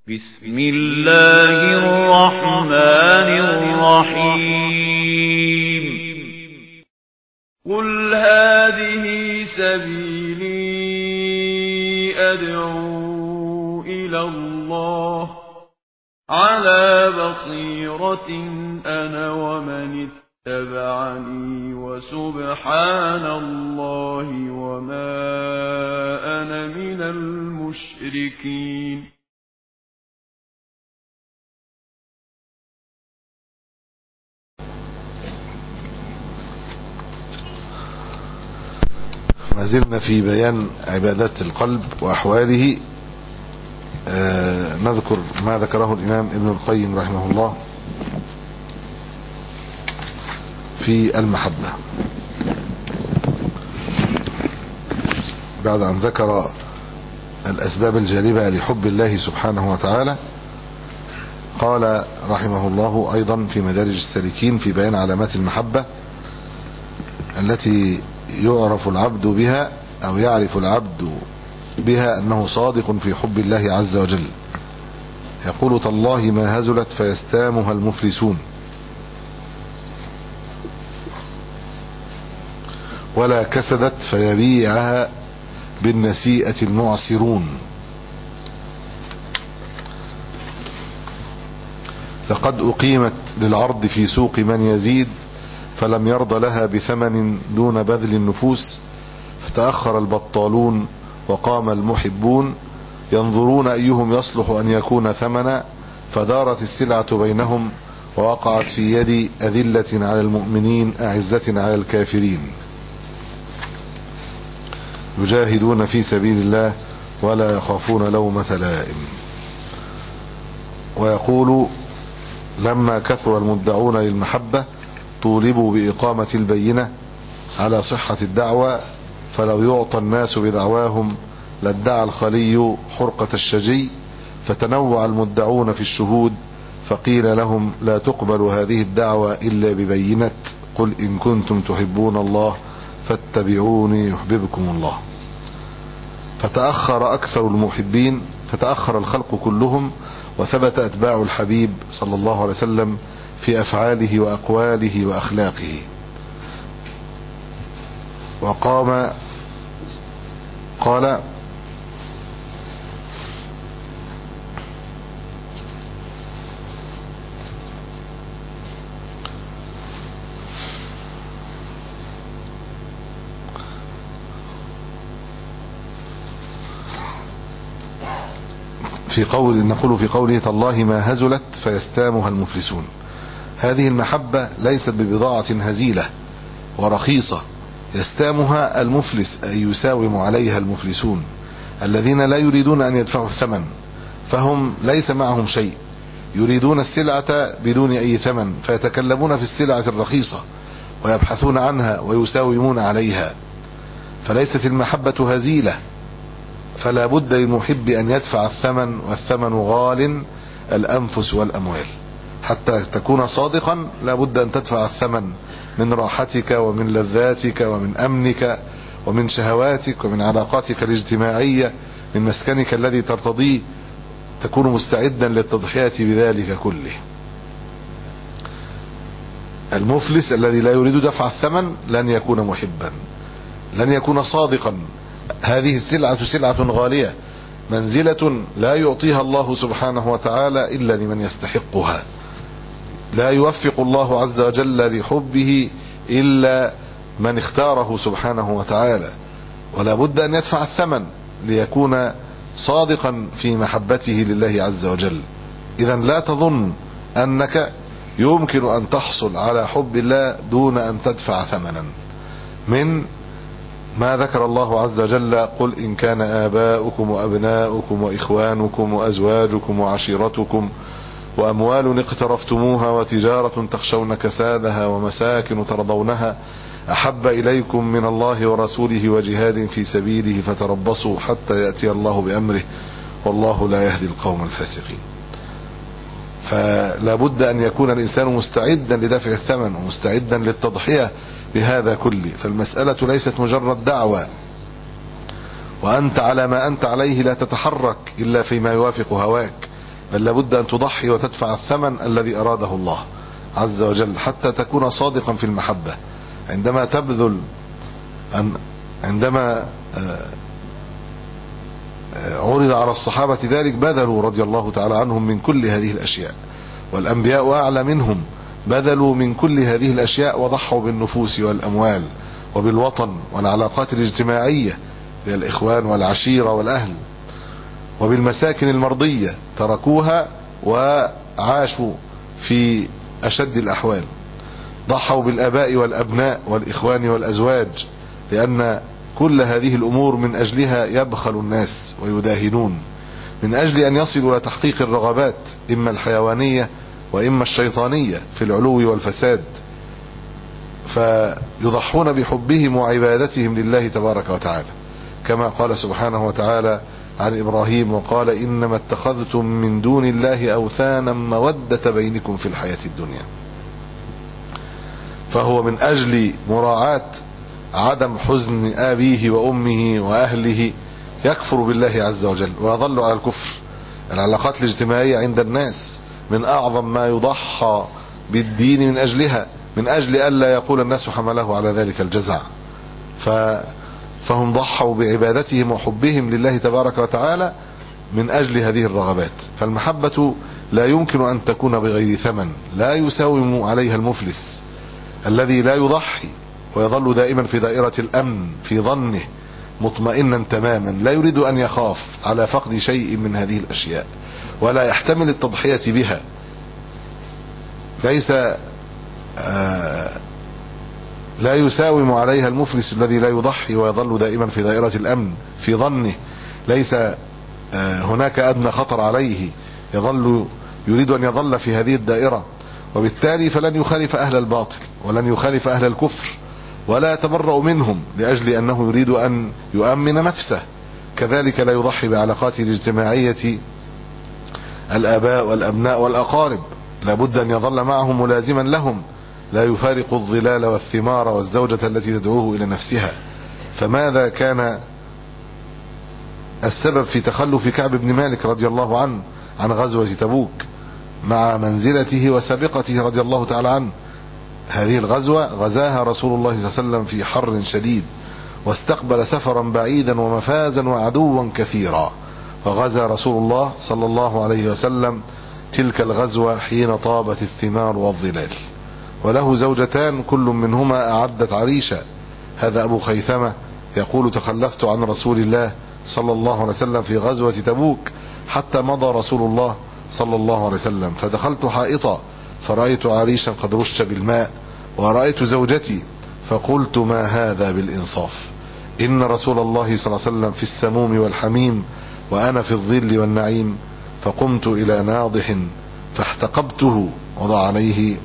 بسم الله الرحمن الرحيم قل هذه سبيلي أدعو إلى الله على بصيرة أنا ومن اتبعني وسبحان الله وما أنا من المشركين. ما زلنا في بيان عبادات القلب وأحواله. نذكر ما ذكره الإمام ابن القيم رحمه الله في المحبة بعد أن ذكر الأسباب الجالبة لحب الله سبحانه وتعالى. قال رحمه الله أيضا في مدارج السالكين في بيان علامات المحبة التي يعرف العبد بها أو يعرف العبد بها أنه صادق في حب الله عز وجل. يقول تالله ما هزلت فيستامها المفلسون ولا كسدت فيبيعها بالنسيئة المعسرون. لقد أقيمت للعرض في سوق من يزيد فلم يرض لها بثمن دون بذل النفوس فتأخر البطالون وقام المحبون ينظرون أيهم يصلح أن يكون ثمنا فدارت السلعة بينهم ووقعت في يد أذلة على المؤمنين أعزة على الكافرين يجاهدون في سبيل الله ولا يخافون لومة لائم. ويقول لما كثر المدعون للمحبة طولبوا بإقامة البينة على صحة الدعوة فلو يعطى الناس بدعواهم لادعى الخلي حرقة الشجي فتنوع المدعون في الشهود فقيل لهم لا تقبل هذه الدعوة إلا ببينة قل إن كنتم تحبون الله فاتبعوني يحببكم الله. فتأخر أكثر المحبين فتأخر الخلق كلهم وثبت أتباع الحبيب صلى الله عليه وسلم في أفعاله وأقواله وأخلاقه. وقام قال نقول في قوله تالله ما هزلت فيستامها المفلسون. هذه المحبة ليست ببضاعة هزيلة ورخيصة يستامها المفلس أي يساوم عليها المفلسون الذين لا يريدون أن يدفعوا الثمن فهم ليس معهم شيء يريدون السلعة بدون أي ثمن فيتكلمون في السلعة الرخيصة ويبحثون عنها ويساومون عليها. فليست المحبة هزيلة فلا بد للمحب أن يدفع الثمن والثمن غال الأنفس والأموال. حتى تكون صادقا لا بد أن تدفع الثمن من راحتك ومن لذاتك ومن أمنك ومن شهواتك ومن علاقاتك الاجتماعية من مسكنك الذي ترتضيه تكون مستعدا للتضحية بذلك كله. المفلس الذي لا يريد دفع الثمن لن يكون محبا لن يكون صادقا. هذه السلعة سلعة غالية منزلة لا يعطيها الله سبحانه وتعالى إلا لمن يستحقها. لا يوفق الله عز وجل لحبه إلا من اختاره سبحانه وتعالى ولا بد أن يدفع الثمن ليكون صادقا في محبته لله عز وجل. إذا لا تظن أنك يمكن أن تحصل على حب الله دون أن تدفع ثمنا من ما ذكر الله عز وجل قل إن كان آباؤكم وأبناؤكم وإخوانكم وأزواجكم وعشيرتكم وأموال اقترفتموها وتجارة تخشون كسادها ومساكن ترضونها أحب إليكم من الله ورسوله وجهاد في سبيله فتربصوا حتى يأتي الله بأمره والله لا يهدي القوم الفاسقين. فلا بد أن يكون الإنسان مستعدا لدفع الثمن ومستعدا للتضحية بهذا كله. فالمسألة ليست مجرد دعوة وأنت على ما أنت عليه لا تتحرك إلا فيما يوافق هواك بل لابد أن تضحي وتدفع الثمن الذي أراده الله عز وجل حتى تكون صادقا في المحبة. عندما تبذل عندما عرض على الصحابة ذلك بذلوا رضي الله تعالى عنهم من كل هذه الأشياء، والأنبياء أعلى منهم بذلوا من كل هذه الأشياء وضحوا بالنفوس والأموال وبالوطن والعلاقات الاجتماعية للإخوان والعشيرة والأهل وبالمساكن المرضية، تركوها وعاشوا في أشد الأحوال. ضحوا بالآباء والأبناء والإخوان والأزواج، لأن كل هذه الأمور من أجلها يبخل الناس ويداهنون، من أجل أن يصلوا إلى تحقيق الرغبات إما الحيوانية وإما الشيطانية في العلو والفساد، فيضحون بحبهم وعبادتهم لله تبارك وتعالى، كما قال سبحانه وتعالى عن إبراهيم: وقال إنما اتخذتم من دون الله أوثانا مودة بينكم في الحياة الدنيا. فهو من أجل مراعاة عدم حزن أبيه وأمه وأهله يكفر بالله عز وجل ويظل على الكفر. العلاقات الاجتماعية عند الناس من أعظم ما يضحى بالدين من أجلها، من أجل ألا يقول الناس حمله على ذلك الجزع. فهم ضحوا بعبادتهم وحبهم لله تبارك وتعالى من أجل هذه الرغبات. فالمحبة لا يمكن أن تكون بغير ثمن، لا يساوم عليها المفلس الذي لا يضحي ويظل دائما في دائرة الأمن في ظنه مطمئنا تماما، لا يريد أن يخاف على فقد شيء من هذه الأشياء ولا يحتمل التضحية بها. ليس لا يساوم عليها المفلس الذي لا يضحي ويظل دائما في دائرة الأمن في ظنه، ليس هناك أدنى خطر عليه، يريد أن يظل في هذه الدائرة، وبالتالي فلن يخالف أهل الباطل ولن يخالف أهل الكفر ولا يتبرأ منهم لأجل أنه يريد أن يؤمن نفسه. كذلك لا يضحي بعلاقاته الاجتماعية الآباء والأبناء والأقارب، لابد أن يظل معهم ملازما لهم، لا يفارق الظلال والثمار والزوجة التي تدعوه إلى نفسها. فماذا كان السبب في تخلف كعب بن مالك رضي الله عنه عن غزوة تبوك مع منزلته وسابقته رضي الله تعالى عنه؟ هذه الغزوة غزاها رسول الله صلى الله عليه وسلم في حر شديد، واستقبل سفرا بعيدا ومفازا وعدوا كثيرا، فغزا رسول الله صلى الله عليه وسلم تلك الغزوة حين طابت الثمار والظلال، وله زوجتان كل منهما أعدت عريشا. هذا أبو خيثمة يقول: تخلفت عن رسول الله صلى الله عليه وسلم في غزوة تبوك حتى مضى رسول الله صلى الله عليه وسلم، فدخلت حائطا فرأيت عريشا قد رش بالماء ورأيت زوجتي فقلت: ما هذا بالإنصاف؟ إن رسول الله صلى الله عليه وسلم في السموم والحميم وأنا في الظل والنعيم. فقمت إلى ناضح فاحتقبته، وضع عليه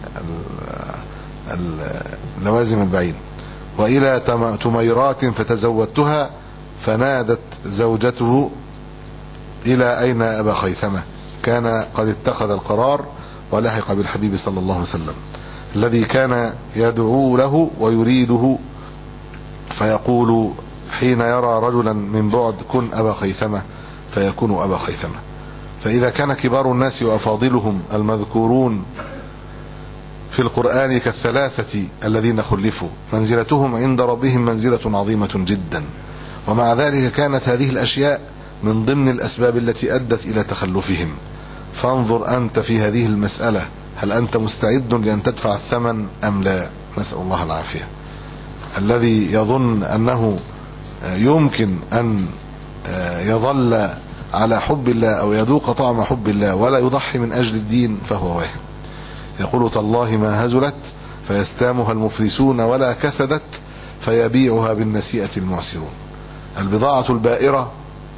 لوازم البعير، وإلى تميرات فتزودتها، فنادت زوجته: إلى أين أبا خيثمة؟ كان قد اتخذ القرار ولحق بالحبيب صلى الله عليه وسلم الذي كان يدعو له ويريده، فيقول حين يرى رجلا من بعد: كن أبا خيثمة، فيكون أبا خيثمة. فإذا كان كبار الناس وأفاضلهم المذكورون في القرآن كالثلاثة الذين خلفوا منزلتهم عند ربهم منزلة عظيمة جدا، ومع ذلك كانت هذه الأشياء من ضمن الأسباب التي أدت إلى تخلفهم. فانظر أنت في هذه المسألة، هل أنت مستعد لأن تدفع الثمن أم لا؟ نسأل الله العافية. الذي يظن أنه يمكن أن يظل على حب الله أو يذوق طعم حب الله ولا يضحي من أجل الدين فهو واهم. يقول: تالله ما هزلت فيستامها المفلسون ولا كسدت فيبيعها بالنسيئة المعسرون. البضاعة البائرة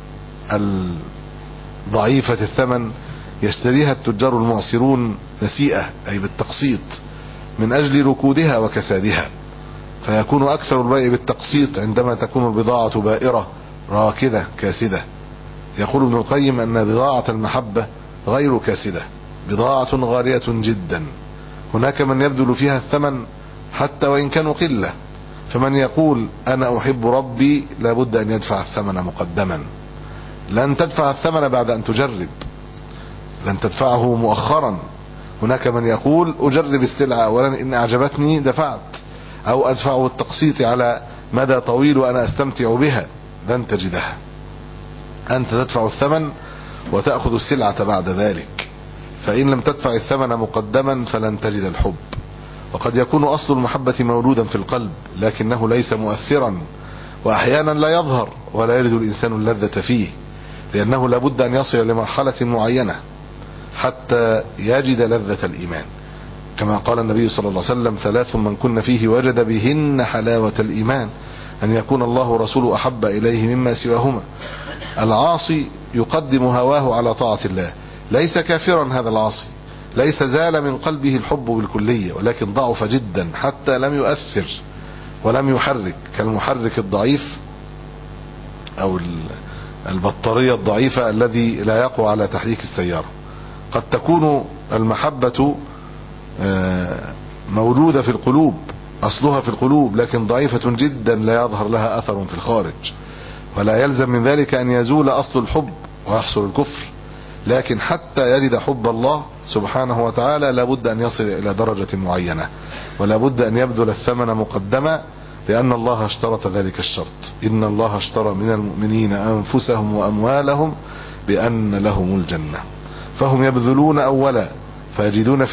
الضعيفة الثمن يشتريها التجار المعسرون نسيئة، أي بالتقسيط، من أجل ركودها وكسادها، فيكون أكثر البيع بالتقسيط عندما تكون البضاعة بائرة راكدة كاسدة. يقول ابن القيم أن بضاعة المحبة غير كاسدة، بضاعة غالية جدا، هناك من يبذل فيها الثمن حتى وإن كانوا قلة. فمن يقول أنا أحب ربي لابد أن يدفع الثمن مقدما، لن تدفع الثمن بعد أن تجرب. لن تدفعه مؤخرا. هناك من يقول أجرب السلعة أولا، إن أعجبتني دفعت، أو أدفعه التقسيط على مدى طويل وأنا أستمتع بها. لن تجدها. أنت تدفع الثمن وتأخذ السلعة بعد ذلك. فإن لم تدفع الثمن مقدما فلن تجد الحب. وقد يكون أصل المحبة مولودا في القلب لكنه ليس مؤثرا، وأحيانا لا يظهر ولا يجد الإنسان اللذة فيه، لأنه لابد أن يصل لمرحلة معينة حتى يجد لذة الإيمان. كما قال النبي صلى الله عليه وسلم: 3 من كن فيه وجد بهن حلاوة الإيمان، أن يكون الله ورسوله أحب إليه مما سواهما. العاصي يقدم هواه على طاعة الله، ليس كافرا هذا العاصي، ليس زال من قلبه الحب بالكلية، ولكن ضعف جدا حتى لم يؤثر ولم يحرك، كالمحرك الضعيف أو البطارية الضعيفة الذي لا يقوى على تحريك السيارة. قد تكون المحبة موجودة في القلوب، أصلها في القلوب، لكن ضعيفة جدا لا يظهر لها أثر في الخارج، ولا يلزم من ذلك أن يزول أصل الحب ويحصل الكفر. لكن حتى يجد حب الله سبحانه وتعالى لابد أن يصل إلى درجة معينة، ولابد أن يبذل الثمن مقدما، لأن الله اشترط ذلك الشرط: إن الله اشترى من المؤمنين أنفسهم وأموالهم بأن لهم الجنة. فهم يبذلون أولا فيجدون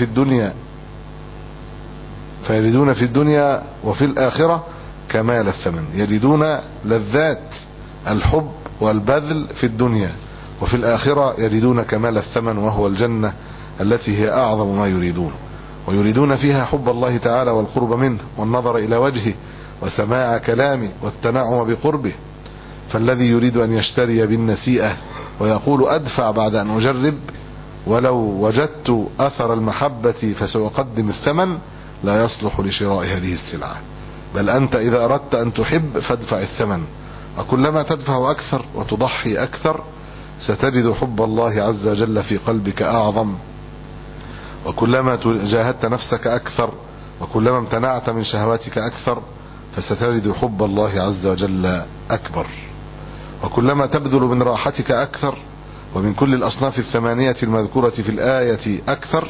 في الدنيا وفي الآخرة كمال الثمن، يجدون لذات الحب والبذل في الدنيا، وفي الآخرة يجدون كمال الثمن وهو الجنة التي هي أعظم ما يريدون، ويريدون فيها حب الله تعالى والقرب منه والنظر إلى وجهه وسماع كلامه والتنعم بقربه. فالذي يريد أن يشتري بالنسيئة ويقول أدفع بعد أن أجرب ولو وجدت أثر المحبة فسأقدم الثمن، لا يصلح لشراء هذه السلعة. بل أنت إذا أردت أن تحب فادفع الثمن، وكلما تدفع أكثر وتضحي أكثر ستجد حب الله عز وجل في قلبك أعظم، وكلما جاهدت نفسك أكثر وكلما امتنعت من شهواتك أكثر فستجد حب الله عز وجل أكبر، وكلما تبذل من راحتك أكثر ومن كل الأصناف الثمانية المذكورة في الآية أكثر.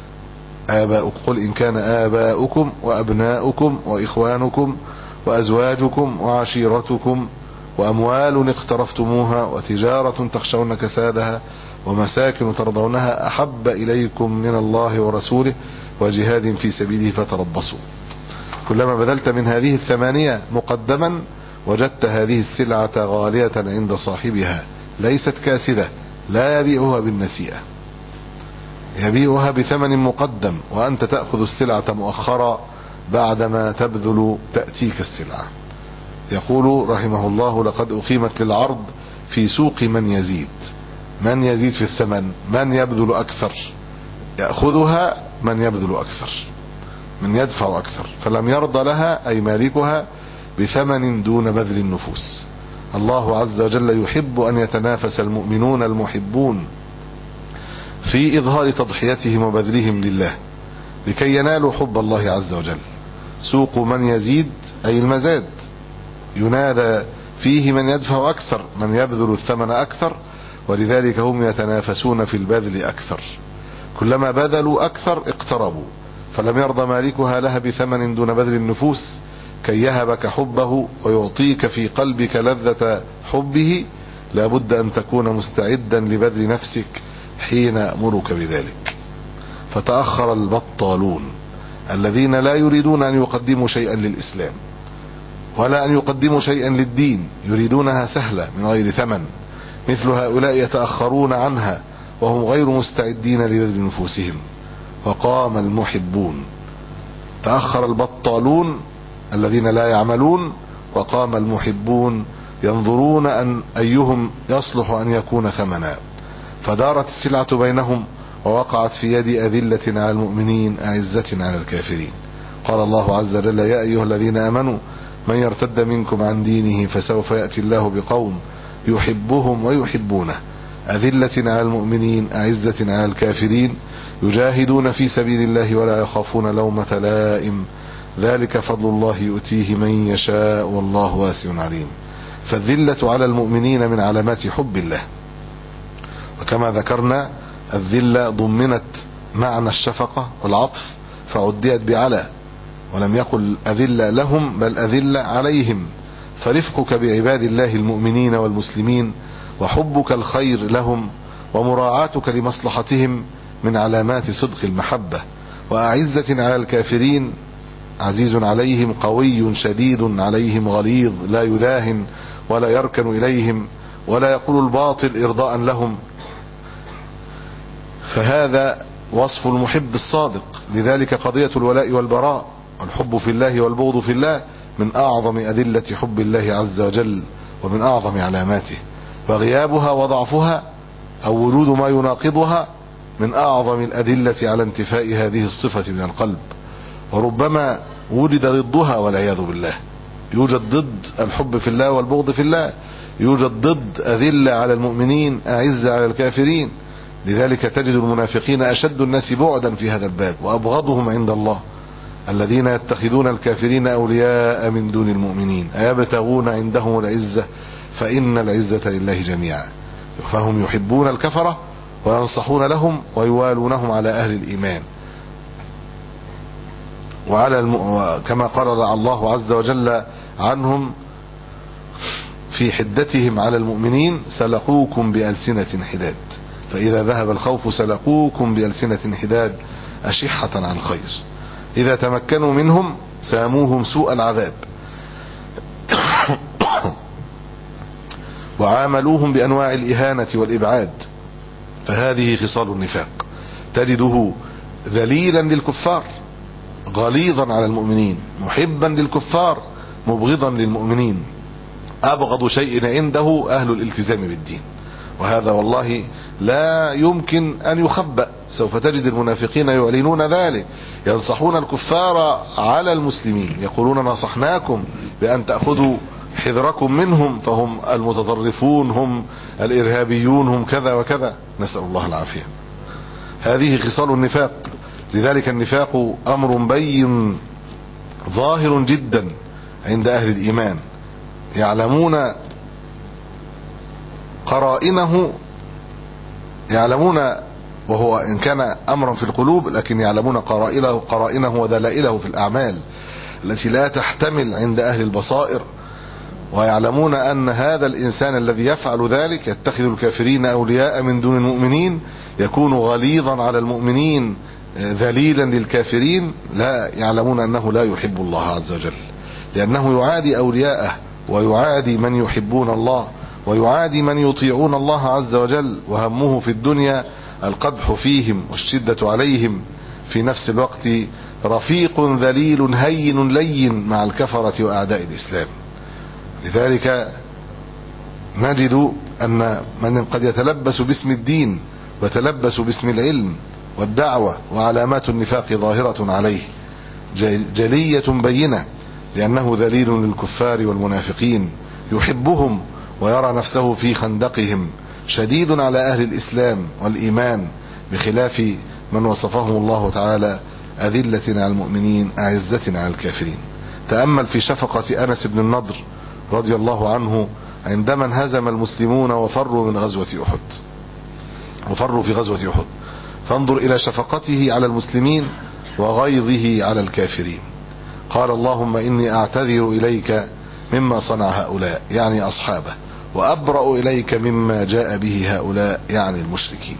قل إن كان آباؤكم وأبناؤكم وإخوانكم وأزواجكم وعشيرتكم وأموال اقترفتموها وتجارة تخشون كسادها ومساكن ترضونها أحب إليكم من الله ورسوله وجهاد في سبيله فتربصوا. كلما بذلت من هذه الثمانية مقدما وجدت هذه السلعة غالية عند صاحبها، ليست كاسدة، لا يبيعها بالنسيئة، يبيعها بثمن مقدم، وأنت تأخذ السلعة مؤخرا بعدما تبذل تأتيك السلعة. يقول رحمه الله: لقد أقيمت للعرض في سوق من يزيد في الثمن، من يبذل أكثر يأخذها، من يبذل أكثر، من يدفع أكثر، فلم يرضى لها أي مالكها بثمن دون بذل النفوس. الله عز وجل يحب أن يتنافس المؤمنون المحبون في إظهار تضحيتهم وبذلهم لله لكي ينالوا حب الله عز وجل. سوق من يزيد أي المزاد، ينادى فيه من يدفع أكثر، من يبذل الثمن أكثر، ولذلك هم يتنافسون في البذل أكثر. كلما بذلوا أكثر اقتربوا، فلم يرضى مالكها لها بثمن دون بذل النفوس كي يهبك حبه ويعطيك في قلبك لذة حبه. لابد أن تكون مستعدا لبذل نفسك حين يأمرك بذلك. فتأخر البطالون الذين لا يريدون أن يقدموا شيئا للإسلام ولا أن يقدموا شيئا للدين، يريدونها سهلة من غير ثمن، مثل هؤلاء يتأخرون عنها وهم غير مستعدين لبذل نفوسهم. وقام المحبون، تأخر البطالون الذين لا يعملون، وقام المحبون ينظرون أن أيهم يصلح أن يكون ثمنا، فدارت السلعة بينهم ووقعت في يد أذلة على المؤمنين أعزة على الكافرين. قال الله عز وجل: يا أيها الذين آمنوا من يرتد منكم عن دينه فسوف يأتي الله بقوم يحبهم ويحبونه أذلة على المؤمنين أعزة على الكافرين يجاهدون في سبيل الله ولا يخافون لومة لائم ذلك فضل الله يؤتيه من يشاء والله واسع عليم. فالذلة على المؤمنين من علامات حب الله، وكما ذكرنا الذلة ضمنت معنى الشفقة والعطف فعديت بعلى، ولم يقل أذلة لهم بل أذلة عليهم. فرفقك بعباد الله المؤمنين والمسلمين وحبك الخير لهم ومراعاتك لمصلحتهم من علامات صدق المحبة. وأعزة على الكافرين، عزيز عليهم قوي شديد عليهم غليظ لا يداهن ولا يركن إليهم ولا يقول الباطل إرضاء لهم. فهذا وصف المحب الصادق. لذلك قضية الولاء والبراء والحب في الله والبغض في الله من أعظم أدلة حب الله عز وجل ومن أعظم علاماته، وغيابها وضعفها أو وجود ما يناقضها من أعظم الأدلة على انتفاء هذه الصفة من القلب. وربما وجد ضدها والعياذ بالله. يوجد ضد الحب في الله والبغض في الله، يوجد ضد أذلة على المؤمنين أعزة على الكافرين. لذلك تجد المنافقين أشد الناس بعدا في هذا الباب وأبغضهم عند الله، الذين يتخذون الكافرين أولياء من دون المؤمنين أيبتغون عندهم العزة فإن العزة لله جميعا. فهم يحبون الكفرة وينصحون لهم ويوالونهم على أهل الإيمان كما قال الله عز وجل عنهم في حدتهم على المؤمنين: سلقوكم بألسنة حداد، فإذا ذهب الخوف سلقوكم بألسنة حداد أشحة عن الخير، إذا تمكنوا منهم ساموهم سوء العذاب وعاملوهم بأنواع الإهانة والإبعاد. فهذه خصال النفاق. تجده ذليلا للكفار غليظا على المؤمنين، محبا للكفار مبغضا للمؤمنين، أبغض شيء عنده أهل الالتزام بالدين. وهذا والله لا يمكن أن يخبأ. سوف تجد المنافقين يعلنون ذلك، ينصحون الكفار على المسلمين، يقولون: نصحناكم بأن تأخذوا حذركم منهم فهم المتطرفون، هم الإرهابيون، هم كذا وكذا، نسأل الله العافية. هذه خصال النفاق. لذلك النفاق أمر بين ظاهر جدا عند أهل الإيمان، يعلمون قرائنه، يعلمون، وهو إن كان أمرا في القلوب لكن يعلمون قرائنه ودلائله في الأعمال التي لا تحتمل عند أهل البصائر. ويعلمون أن هذا الإنسان الذي يفعل ذلك يتخذ الكافرين أولياء من دون المؤمنين، يكون غليظا على المؤمنين ذليلا للكافرين. لا يعلمون أنه لا يحب الله عز وجل، لأنه يعادي أولياءه ويعادي من يحبون الله ويعادي من يطيعون الله عز وجل، وهمه في الدنيا القدح فيهم والشدة عليهم، في نفس الوقت رفيق ذليل هين لين مع الكفرة وأعداء الإسلام. لذلك نجد أن من قد يتلبس باسم الدين ويتلبس باسم العلم والدعوة وعلامات النفاق ظاهرة عليه جلية بينة، لأنه ذليل للكفار والمنافقين، يحبهم ويرى نفسه في خندقهم، شديد على أهل الإسلام والإيمان، بخلاف من وصفهم الله تعالى أذلة على المؤمنين أعزة على الكافرين. تأمل في شفقة أنس بن النضر رضي الله عنه عندما انهزم المسلمون وفروا من غزوة أحد، وفروا في غزوة أحد، فانظر إلى شفقته على المسلمين وغيظه على الكافرين. قال: اللهم إني أعتذر إليك مما صنع هؤلاء، يعني أصحابه، وأبرأ إليك مما جاء به هؤلاء، يعني المشركين،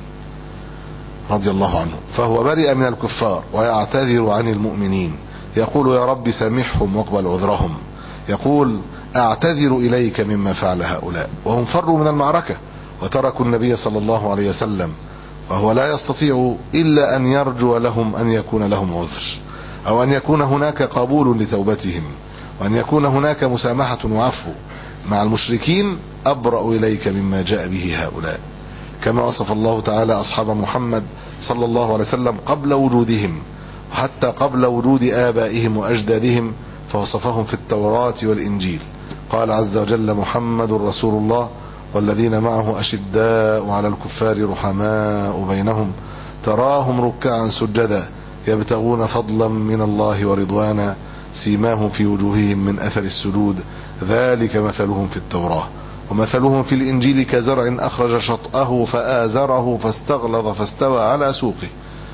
رضي الله عنه. فهو برئ من الكفار ويعتذر عن المؤمنين، يقول: يا رب سامحهم واقبل عذرهم. يقول: أعتذر إليك مما فعل هؤلاء، وهم فروا من المعركة وتركوا النبي صلى الله عليه وسلم، وهو لا يستطيع إلا أن يرجو لهم أن يكون لهم عذر، أو أن يكون هناك قبول لتوبتهم، وأن يكون هناك مسامحة وعفو. مع المشركين: أبرأ إليك مما جاء به هؤلاء، كما وصف الله تعالى أصحاب محمد صلى الله عليه وسلم قبل وجودهم، وحتى قبل وجود آبائهم وأجدادهم، فوصفهم في التوراة والإنجيل. قال عز وجل: محمد رسول الله والذين معه أشداء على الكفار رحماء بينهم تراهم ركعا سجدا يبتغون فضلا من الله ورضوانا سيماهم في وجوههم من أثر السجود ذلك مثلهم في التوراة ومثلهم في الإنجيل كزرع أخرج شطأه فآزره فاستغلظ فاستوى على سوقه.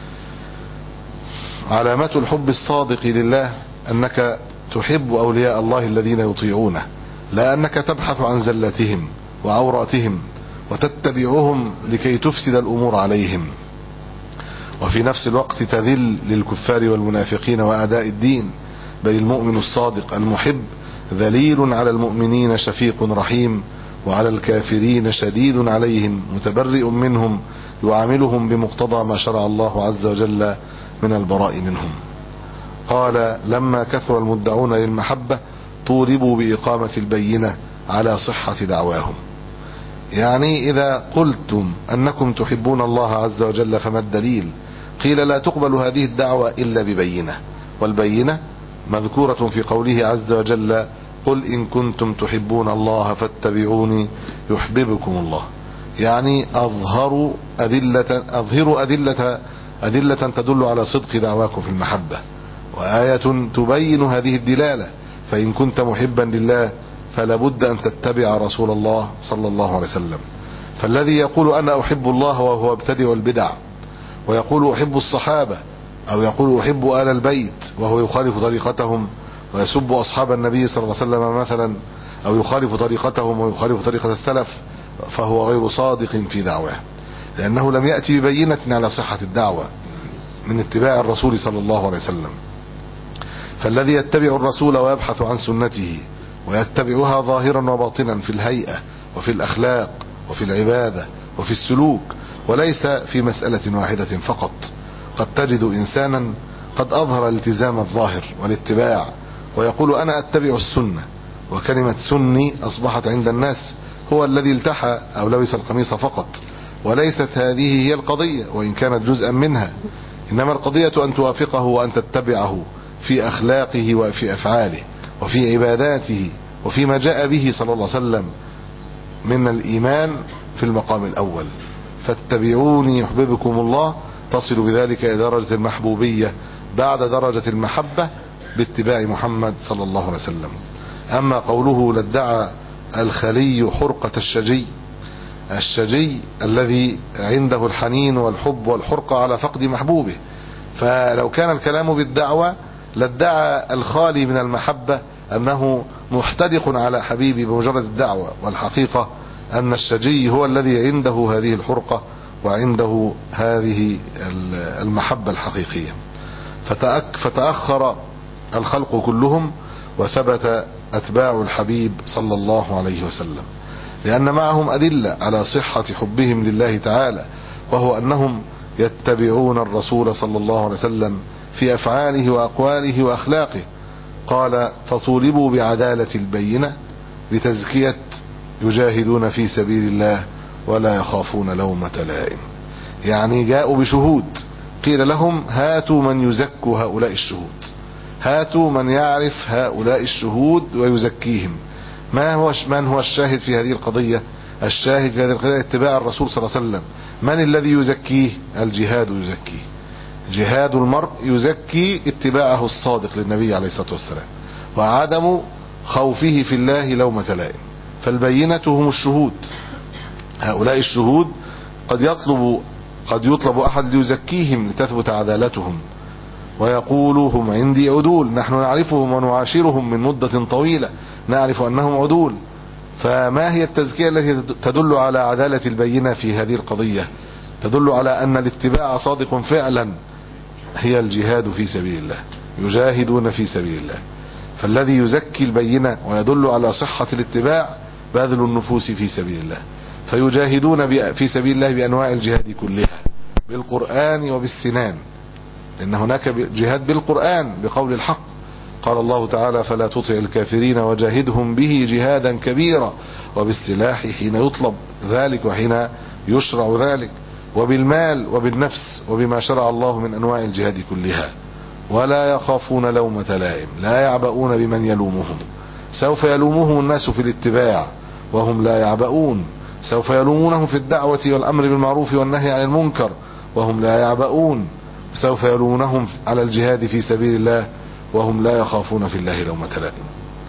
علامة الحب الصادق لله أنك تحب أولياء الله الذين يطيعونه، لا أنك تبحث عن زلاتهم وعوراتهم وتتبعهم لكي تفسد الأمور عليهم، وفي نفس الوقت تذل للكفار والمنافقين وأعداء الدين. بل المؤمن الصادق المحب ذليل على المؤمنين شفيق رحيم، وعلى الكافرين شديد عليهم متبرئ منهم، يعاملهم بمقتضى ما شرع الله عز وجل من البراء منهم. قال: لما كثر المدعون للمحبة طولبوا بإقامة البينة على صحة دعواهم. يعني إذا قلتم أنكم تحبون الله عز وجل فما الدليل؟ قيل: لا تقبل هذه الدعوة إلا ببينة، والبينة مذكورة في قوله عز وجل: قل إن كنتم تحبون الله فاتبعوني يحببكم الله. يعني أظهروا أدلة تدل على صدق دعواكم في المحبة، وآية تبين هذه الدلالة. فإن كنت محبا لله فلا بد أن تتبع رسول الله صلى الله عليه وسلم. فالذي يقول أنا أحب الله وهو ابتدع البدع، ويقول أحب الصحابة، أو يقول أحب آل البيت وهو يخالف طريقتهم ويسب أصحاب النبي صلى الله عليه وسلم مثلا، أو يخالف طريقتهم ويخالف طريقة السلف، فهو غير صادق في دعواه، لأنه لم يأتي ببينة على صحة الدعوة من اتباع الرسول صلى الله عليه وسلم. فالذي يتبع الرسول ويبحث عن سنته ويتبعها ظاهرا وباطنا في الهيئة وفي الأخلاق وفي العبادة وفي السلوك، وليس في مسألة واحدة فقط. قد تجد إنسانا قد أظهر الالتزام الظاهر والاتباع ويقول أنا أتبع السنة، وكلمة سني أصبحت عند الناس هو الذي التحى أو لبس القميص فقط، وليست هذه هي القضية وإن كانت جزءا منها، إنما القضية أن توافقه وأن تتبعه في أخلاقه وفي أفعاله وفي عباداته وفي ما جاء به صلى الله عليه وسلم من الإيمان في المقام الأول. فاتبعوني يحببكم الله، تصل بذلك إلى درجة المحبوبية بعد درجة المحبة باتباع محمد صلى الله عليه وسلم. أما قوله لادعى الخلي حرقة الشجي الذي عنده الحنين والحب والحرقة على فقد محبوبه، فلو كان الكلام بالدعوة لادعى الخالي من المحبة أنه محتدق على حبيبه بمجرد الدعوة، والحقيقة أن الشجي هو الذي عنده هذه الحرقة وعنده هذه المحبة الحقيقية. فتأخر الخلق كلهم وثبت أتباع الحبيب صلى الله عليه وسلم، لأن معهم أدلة على صحة حبهم لله تعالى، وهو أنهم يتبعون الرسول صلى الله عليه وسلم في أفعاله وأقواله وأخلاقه. قال: فطولبوا بعدالة البينة بتزكية يجاهدون في سبيل الله ولا يخافون لومة لائم. يعني جاءوا بشهود، قيل لهم هاتوا من يزكوا هؤلاء الشهود، هاتوا من يعرف هؤلاء الشهود ويزكيهم. من هو الشاهد في هذه القضية؟ الشاهد في هذه القضية اتباع الرسول صلى الله عليه وسلم. من الذي يزكيه؟ الجهاد يزكيه، جهاد المرء يزكي اتباعه الصادق للنبي عليه الصلاة والسلام وعدم خوفه في الله لومة لائم. فالبينة هم الشهود، هؤلاء الشهود قد يطلب أحد ليزكيهم لتثبت عدالتهم، ويقول هم عندي عدول، نحن نعرفهم ونعاشرهم من مدة طويلة، نعرف أنهم عدول. فما هي التزكية التي تدل على عدالة البينة في هذه القضية؟ تدل على أن الاتباع صادق فعلا، هي الجهاد في سبيل الله، يجاهدون في سبيل الله. فالذي يزكي البينة ويدل على صحة الاتباع باذل النفوس في سبيل الله، فيجاهدون في سبيل الله بأنواع الجهاد كلها، بالقرآن وبالسنان، لأن هناك جهاد بالقرآن بقول الحق. قال الله تعالى: فلا تطع الكافرين وجاهدهم به جهادا كبيرا، وبالسلاح حين يطلب ذلك وحين يشرع ذلك، وبالمال وبالنفس وبما شرع الله من أنواع الجهاد كلها. ولا يخافون لومة لائم، لا يعبؤون بمن يلومهم. سوف يلومهم الناس في الاتباع وهم لا يعبؤون، سوف يلومونهم في الدعوة والأمر بالمعروف والنهي عن المنكر وهم لا يعبؤون، سوف يلومونهم على الجهاد في سبيل الله وهم لا يخافون في الله لومة لائم.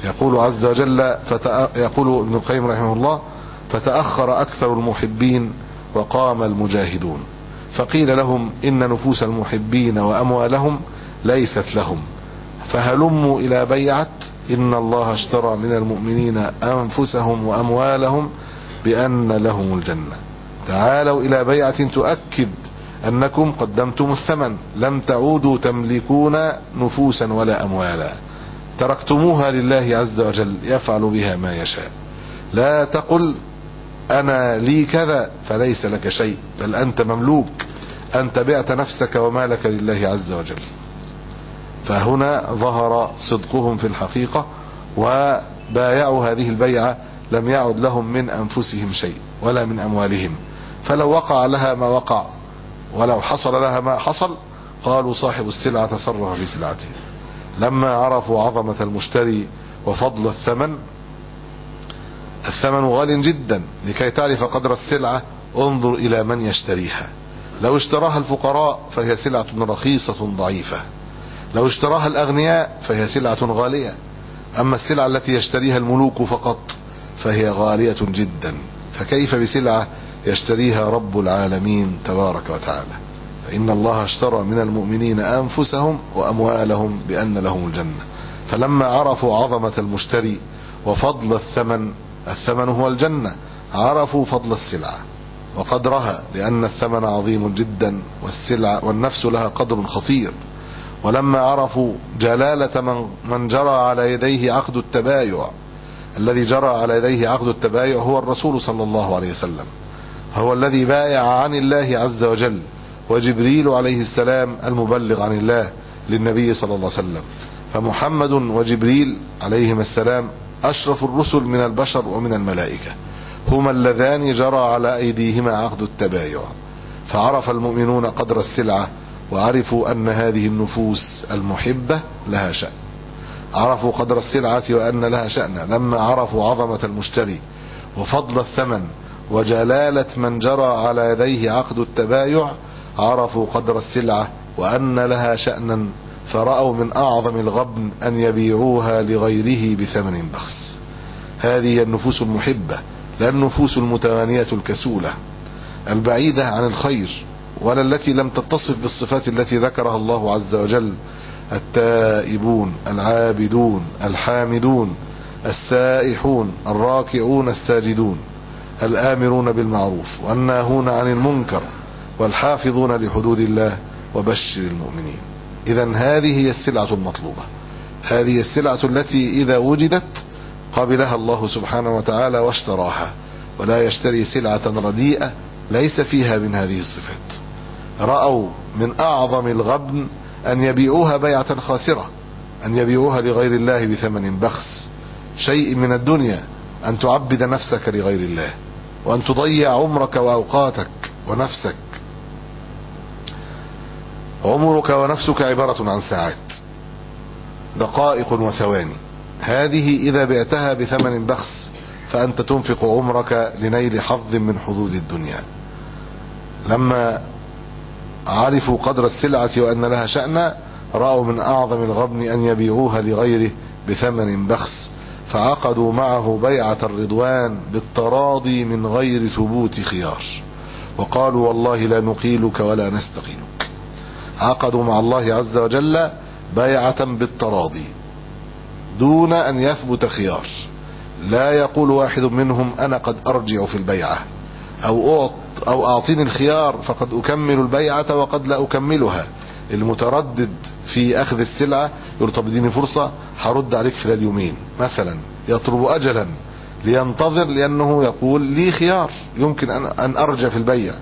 يقول عز وجل يقول ابن القيم رحمه الله: فتأخر أكثر المحبين وقام المجاهدون، فقيل لهم: إن نفوس المحبين وأموالهم ليست لهم، فهلموا إلى بيعة إن الله اشترى من المؤمنين أنفسهم وأموالهم بأن لهم الجنة. تعالوا إلى بيعة تؤكد أنكم قدمتم الثمن، لم تعودوا تملكون نفوسا ولا أموالا، تركتموها لله عز وجل يفعل بها ما يشاء. لا تقل أنا لي كذا فليس لك شيء، بل أنت مملوك، أنت بعت نفسك ومالك لله عز وجل. فهنا ظهر صدقهم في الحقيقة، وبايعوا هذه البيعة، لم يعد لهم من أنفسهم شيء ولا من أموالهم، فلو وقع لها ما وقع ولو حصل لها ما حصل قالوا صاحب السلعة تصرف في سلعته. لما عرفوا عظمة المشتري وفضل الثمن غال جدا، لكي تعرف قدر السلعة انظر إلى من يشتريها. لو اشتراها الفقراء فهي سلعة رخيصة ضعيفة، لو اشتراها الأغنياء فهي سلعة غالية، أما السلعة التي يشتريها الملوك فقط فهي غالية جدا، فكيف بسلعة يشتريها رب العالمين تبارك وتعالى؟ فإن الله اشترى من المؤمنين أنفسهم وأموالهم بأن لهم الجنة. فلما عرفوا عظمة المشتري وفضل الثمن هو الجنة، عرفوا فضل السلعة وقدرها، لأن الثمن عظيم جدا والسلعة والنفس لها قدر خطير. ولما عرفوا جلالة من جرى على يديه عقد التبايع، الذي جرى على يديه عقد التبايع هو الرسول صلى الله عليه وسلم، هو الذي بايع عن الله عز وجل، وجبريل عليه السلام المبلغ عن الله للنبي صلى الله عليه وسلم. فمحمد وجبريل عليهما السلام أشرف الرسل من البشر ومن الملائكة، هما اللذان جرى على أيديهما عقد التبايع. فعرف المؤمنون قدر السلعة، وعرفوا أن هذه النفوس المحبة لها شأن، عرفوا قدر السلعة وأن لها شأن. لما عرفوا عظمة المشتري وفضل الثمن وجلالة من جرى على يديه عقد التبايع، عرفوا قدر السلعة وأن لها شأنا، فرأوا من أعظم الغبن أن يبيعوها لغيره بثمن بخس. هذه النفوس المحبة، لا النفوس المتوانية الكسولة البعيدة عن الخير، ولا التي لم تتصف بالصفات التي ذكرها الله عز وجل: التائبون العابدون الحامدون السائحون الراكعون الساجدون الآمرون بالمعروف والناهون عن المنكر والحافظون لحدود الله وبشر المؤمنين. إذن هذه هي السلعة المطلوبة، هذه السلعة التي إذا وجدت قبلها الله سبحانه وتعالى واشتراها، ولا يشتري سلعة رديئة ليس فيها من هذه الصفات. رأوا من أعظم الغبن أن يبيعوها بيعة خاسرة، أن يبيعوها لغير الله بثمن بخس. شيء من الدنيا أن تعبد نفسك لغير الله، وأن تضيع عمرك وأوقاتك ونفسك. عمرك ونفسك عبارة عن ساعات، دقائق وثواني، هذه إذا بعتها بثمن بخس فأنت تنفق عمرك لنيل حظ من حظوظ الدنيا. لما عرفوا قدر السلعة وأن لها شأن، رأوا من أعظم الغبن أن يبيعوها لغيره بثمن بخس، فعقدوا معه بيعة الرضوان بالتراضي من غير ثبوت خيار، وقالوا والله لا نقيلك ولا نستقيلك. عقدوا مع الله عز وجل بيعة بالتراضي دون أن يثبت خيار. لا يقول واحد منهم أنا قد أرجع في البيعة، أو أعطيني الخيار فقد أكمل البيعة وقد لا أكملها. المتردد في أخذ السلعة يقول طب اديني فرصة هرد عليك خلال يومين مثلا، يطلب أجلا لينتظر، لأنه يقول لي خيار يمكن أن أرجع في البيع.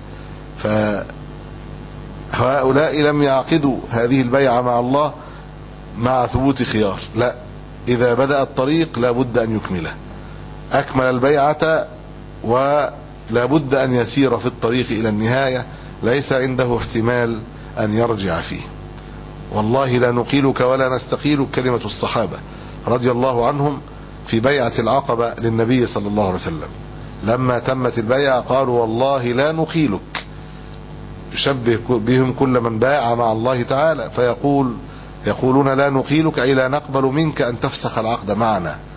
فهؤلاء لم يعقدوا هذه البيعة مع الله مع ثبوت خيار، لا، إذا بدأ الطريق لا بد أن يكمله، أكمل البيعة ولا بد أن يسير في الطريق إلى النهاية، ليس عنده احتمال أن يرجع فيه. والله لا نقيلك ولا نستقيلك كلمة الصحابة رضي الله عنهم في بيعة العقبة للنبي صلى الله عليه وسلم. لما تمت البيعة قالوا والله لا نقيلك، يشبه بهم كل من باع مع الله تعالى، يقولون لا نقيلك أي لا نقبل منك أن تفسخ العقد معنا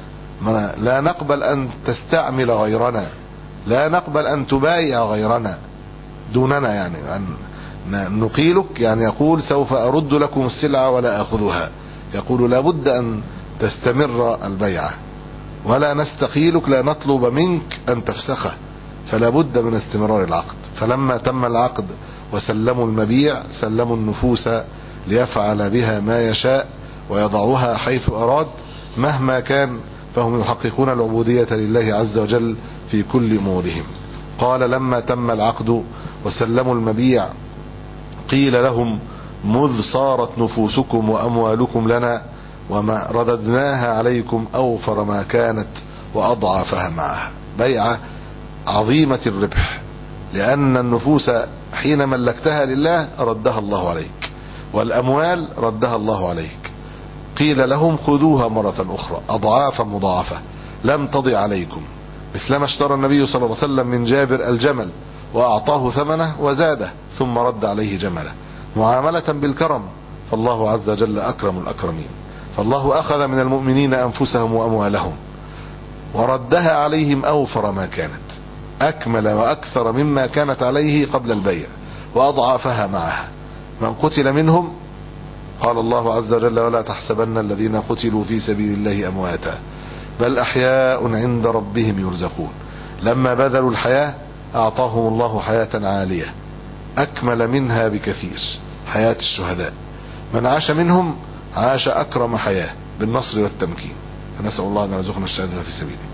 لا نقبل أن تستعمل غيرنا، لا نقبل أن تبايع غيرنا دوننا، يعني أن نقيلك، يعني يقول سوف أرد لكم السلعة ولا أخذها، يقول لابد أن تستمر البيعة، ولا نستقيلك، لا نطلب منك أن تفسخه، فلا بد من استمرار العقد. فلما تم العقد وسلموا المبيع سلموا النفوس ليفعل بها ما يشاء ويضعها حيث أراد مهما كان، فهم يحققون العبودية لله عز وجل في كل أمورهم. قال لما تم العقد وسلموا المبيع قيل لهم مذ صارت نفوسكم وأموالكم لنا وما رددناها عليكم أوفر ما كانت وأضعافها معها. بيعة عظيمة الربح، لأن النفوس حين ملكتها لله ردها الله عليك، والأموال ردها الله عليك. قيل لهم خذوها مرة أخرى أضعافا مضاعفة لم تضع عليكم، مثلما اشترى النبي صلى الله عليه وسلم من جابر الجمل وأعطاه ثمنه وزاده ثم رد عليه جمله معاملة بالكرم، فالله عز وجل أكرم الأكرمين. فالله أخذ من المؤمنين أنفسهم وأموالهم وردها عليهم أوفر ما كانت، أكمل وأكثر مما كانت عليه قبل البيع وأضعافها معها. من قتل منهم قال الله عز وجل ولا تحسبن الذين قتلوا في سبيل الله أمواتا بل أحياء عند ربهم يرزقون. لما بذلوا الحياة أعطاهم الله حياة عالية أكمل منها بكثير، حياة الشهداء. من عاش منهم عاش أكرم حياة بالنصر والتمكين، فنسأل الله أن يرزقنا الشهادة في سبيله.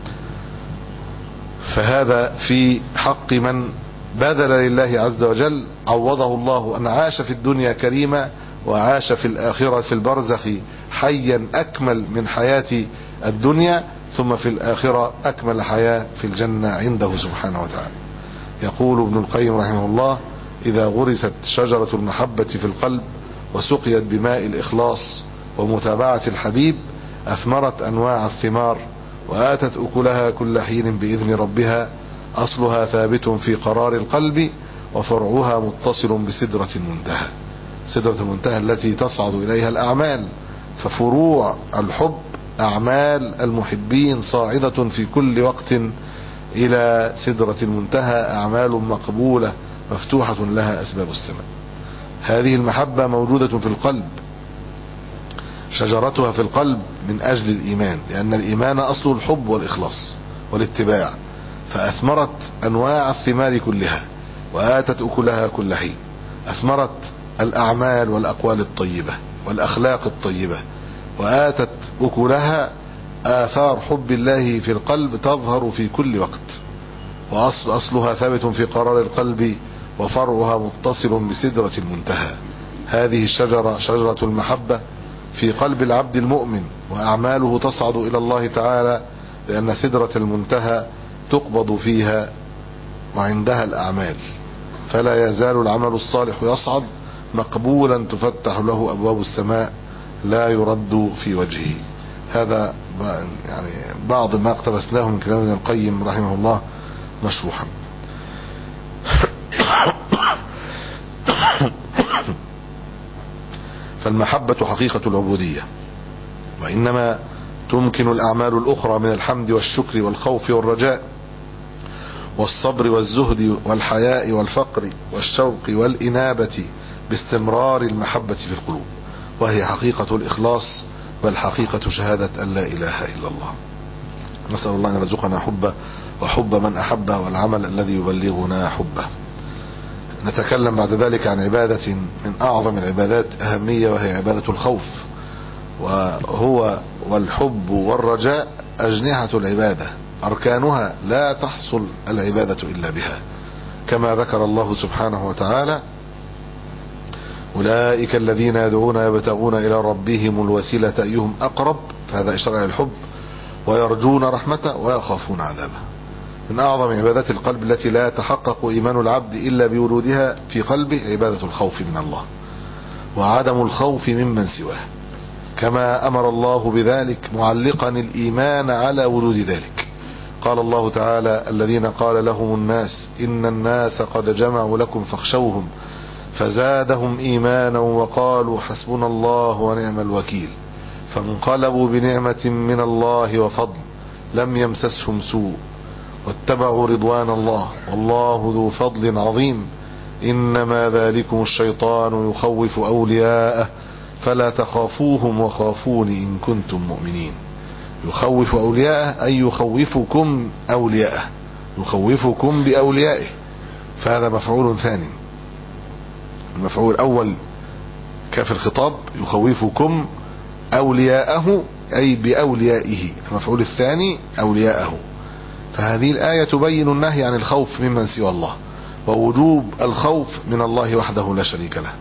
فهذا في حق من بذل لله عز وجل، عوضه الله أن عاش في الدنيا كريما وعاش في الآخرة في البرزخ حيا أكمل من حياة الدنيا، ثم في الآخرة أكمل حياة في الجنة عنده سبحانه وتعالى. يقول ابن القيم رحمه الله إذا غرست شجرة المحبة في القلب وسقيت بماء الإخلاص ومتابعة الحبيب أثمرت أنواع الثمار وآتت أكلها كل حين بإذن ربها، أصلها ثابت في قرار القلب وفرعها متصل بسدرة المنتهى. سدرة المنتهى التي تصعد إليها الأعمال، ففروع الحب أعمال المحبين صاعدة في كل وقت إلى سدرة المنتهى، أعمال مقبولة مفتوحة لها أسباب السماء. هذه المحبة موجودة في القلب، شجرتها في القلب من أجل الإيمان، لأن الإيمان أصل الحب والإخلاص والاتباع، فأثمرت أنواع الثمار كلها وآتت أكلها كل حين. أثمرت الأعمال والأقوال الطيبة والأخلاق الطيبة، وآتت أكلها آثار حب الله في القلب تظهر في كل وقت، وأصلها ثابت في قرار القلب وفرعها متصل بسدرة المنتهى. هذه الشجرة شجرة المحبة في قلب العبد المؤمن، وأعماله تصعد إلى الله تعالى، لأن سدرة المنتهى تقبض فيها وعندها الأعمال، فلا يزال العمل الصالح يصعد مقبولا تفتح له أبواب السماء لا يرد في وجهه. هذا يعني بعض ما اقتبسناه من كلام ابن القيم رحمه الله مشروحا. فالمحبة حقيقة العبودية، وإنما تمكن الأعمال الأخرى من الحمد والشكر والخوف والرجاء والصبر والزهد والحياء والفقر والشوق والإنابة باستمرار المحبة في القلوب، وهي حقيقة الإخلاص، بل حقيقة شهادة أن لا إله إلا الله. نسأل الله أن يرزقنا حبه وحب من أحبه والعمل الذي يبلغنا حبه. نتكلم بعد ذلك عن عبادة من أعظم العبادات أهمية، وهي عبادة الخوف، وهو والحب والرجاء أجنحة العبادة، أركانها لا تحصل العبادة إلا بها، كما ذكر الله سبحانه وتعالى أولئك الذين يدعون يبتغون إلى ربهم الوسيلة أيهم أقرب، فهذا إشارة إلى الحب، ويرجون رحمته ويخافون عذابه. من أعظم عبادات القلب التي لا يتحقق إيمان العبد إلا بورودها في قلبه عبادة الخوف من الله، وعدم الخوف ممن سواه، كما أمر الله بذلك معلقا الإيمان على ورود ذلك. قال الله تعالى الذين قال لهم الناس إن الناس قد جمعوا لكم فاخشوهم فزادهم إيمانا وقالوا حسبنا الله ونعم الوكيل، فانقلبوا بنعمة من الله وفضل لم يمسسهم سوء واتبعوا رضوان الله والله ذو فضل عظيم إنما ذلكم الشيطان يخوف أولياءه فلا تخافوهم وخافون إن كنتم مؤمنين. يخوف أولياءه أي يخوفكم أولياءه، يخوفكم بأوليائه، فهذا مفعول ثاني. المفعول الأول كاف الخطاب يخوفكم أولياءه أي بأوليائه، المفعول الثاني أولياءه. فهذه الآية تبين النهي عن الخوف ممن سوى الله ووجوب الخوف من الله وحده لا شريك له،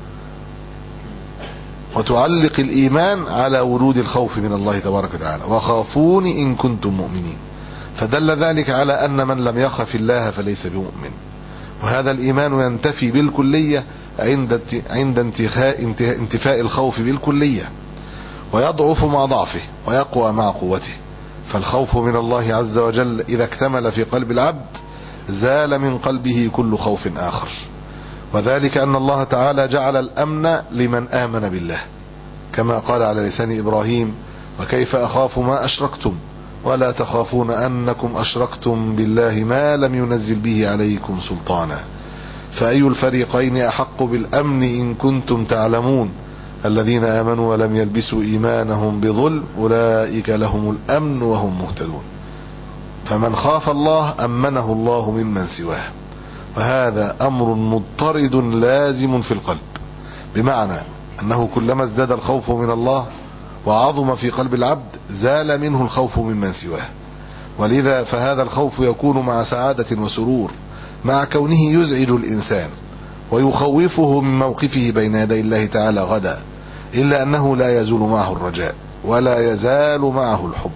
وتعلق الإيمان على ورود الخوف من الله تبارك وتعالى وخافون إن كنتم مؤمنين، فدل ذلك على أن من لم يخف الله فليس بمؤمن. وهذا الإيمان ينتفي بالكلية عند انتفاء الخوف بالكلية، ويضعف مع ضعفه ويقوى مع قوته. فالخوف من الله عز وجل إذا اكتمل في قلب العبد زال من قلبه كل خوف آخر، وذلك أن الله تعالى جعل الأمن لمن آمن بالله، كما قال على لسان إبراهيم: وكيف أخاف ما أشركتم ولا تخافون أنكم أشركتم بالله ما لم ينزل به عليكم سلطانا. فأي الفريقين أحق بالأمن إن كنتم تعلمون الذين آمنوا ولم يلبسوا إيمانهم بظلم أولئك لهم الأمن وهم مهتدون. فمن خاف الله أمنه الله ممن سواه، وهذا أمر مضطرد لازم في القلب، بمعنى أنه كلما ازداد الخوف من الله وعظم في قلب العبد زال منه الخوف ممن سواه. ولذا فهذا الخوف يكون مع سعادة وسرور، مع كونه يزعج الإنسان ويخوفه من موقفه بين يدي الله تعالى غدا، إلا أنه لا يزول معه الرجاء ولا يزال معه الحب،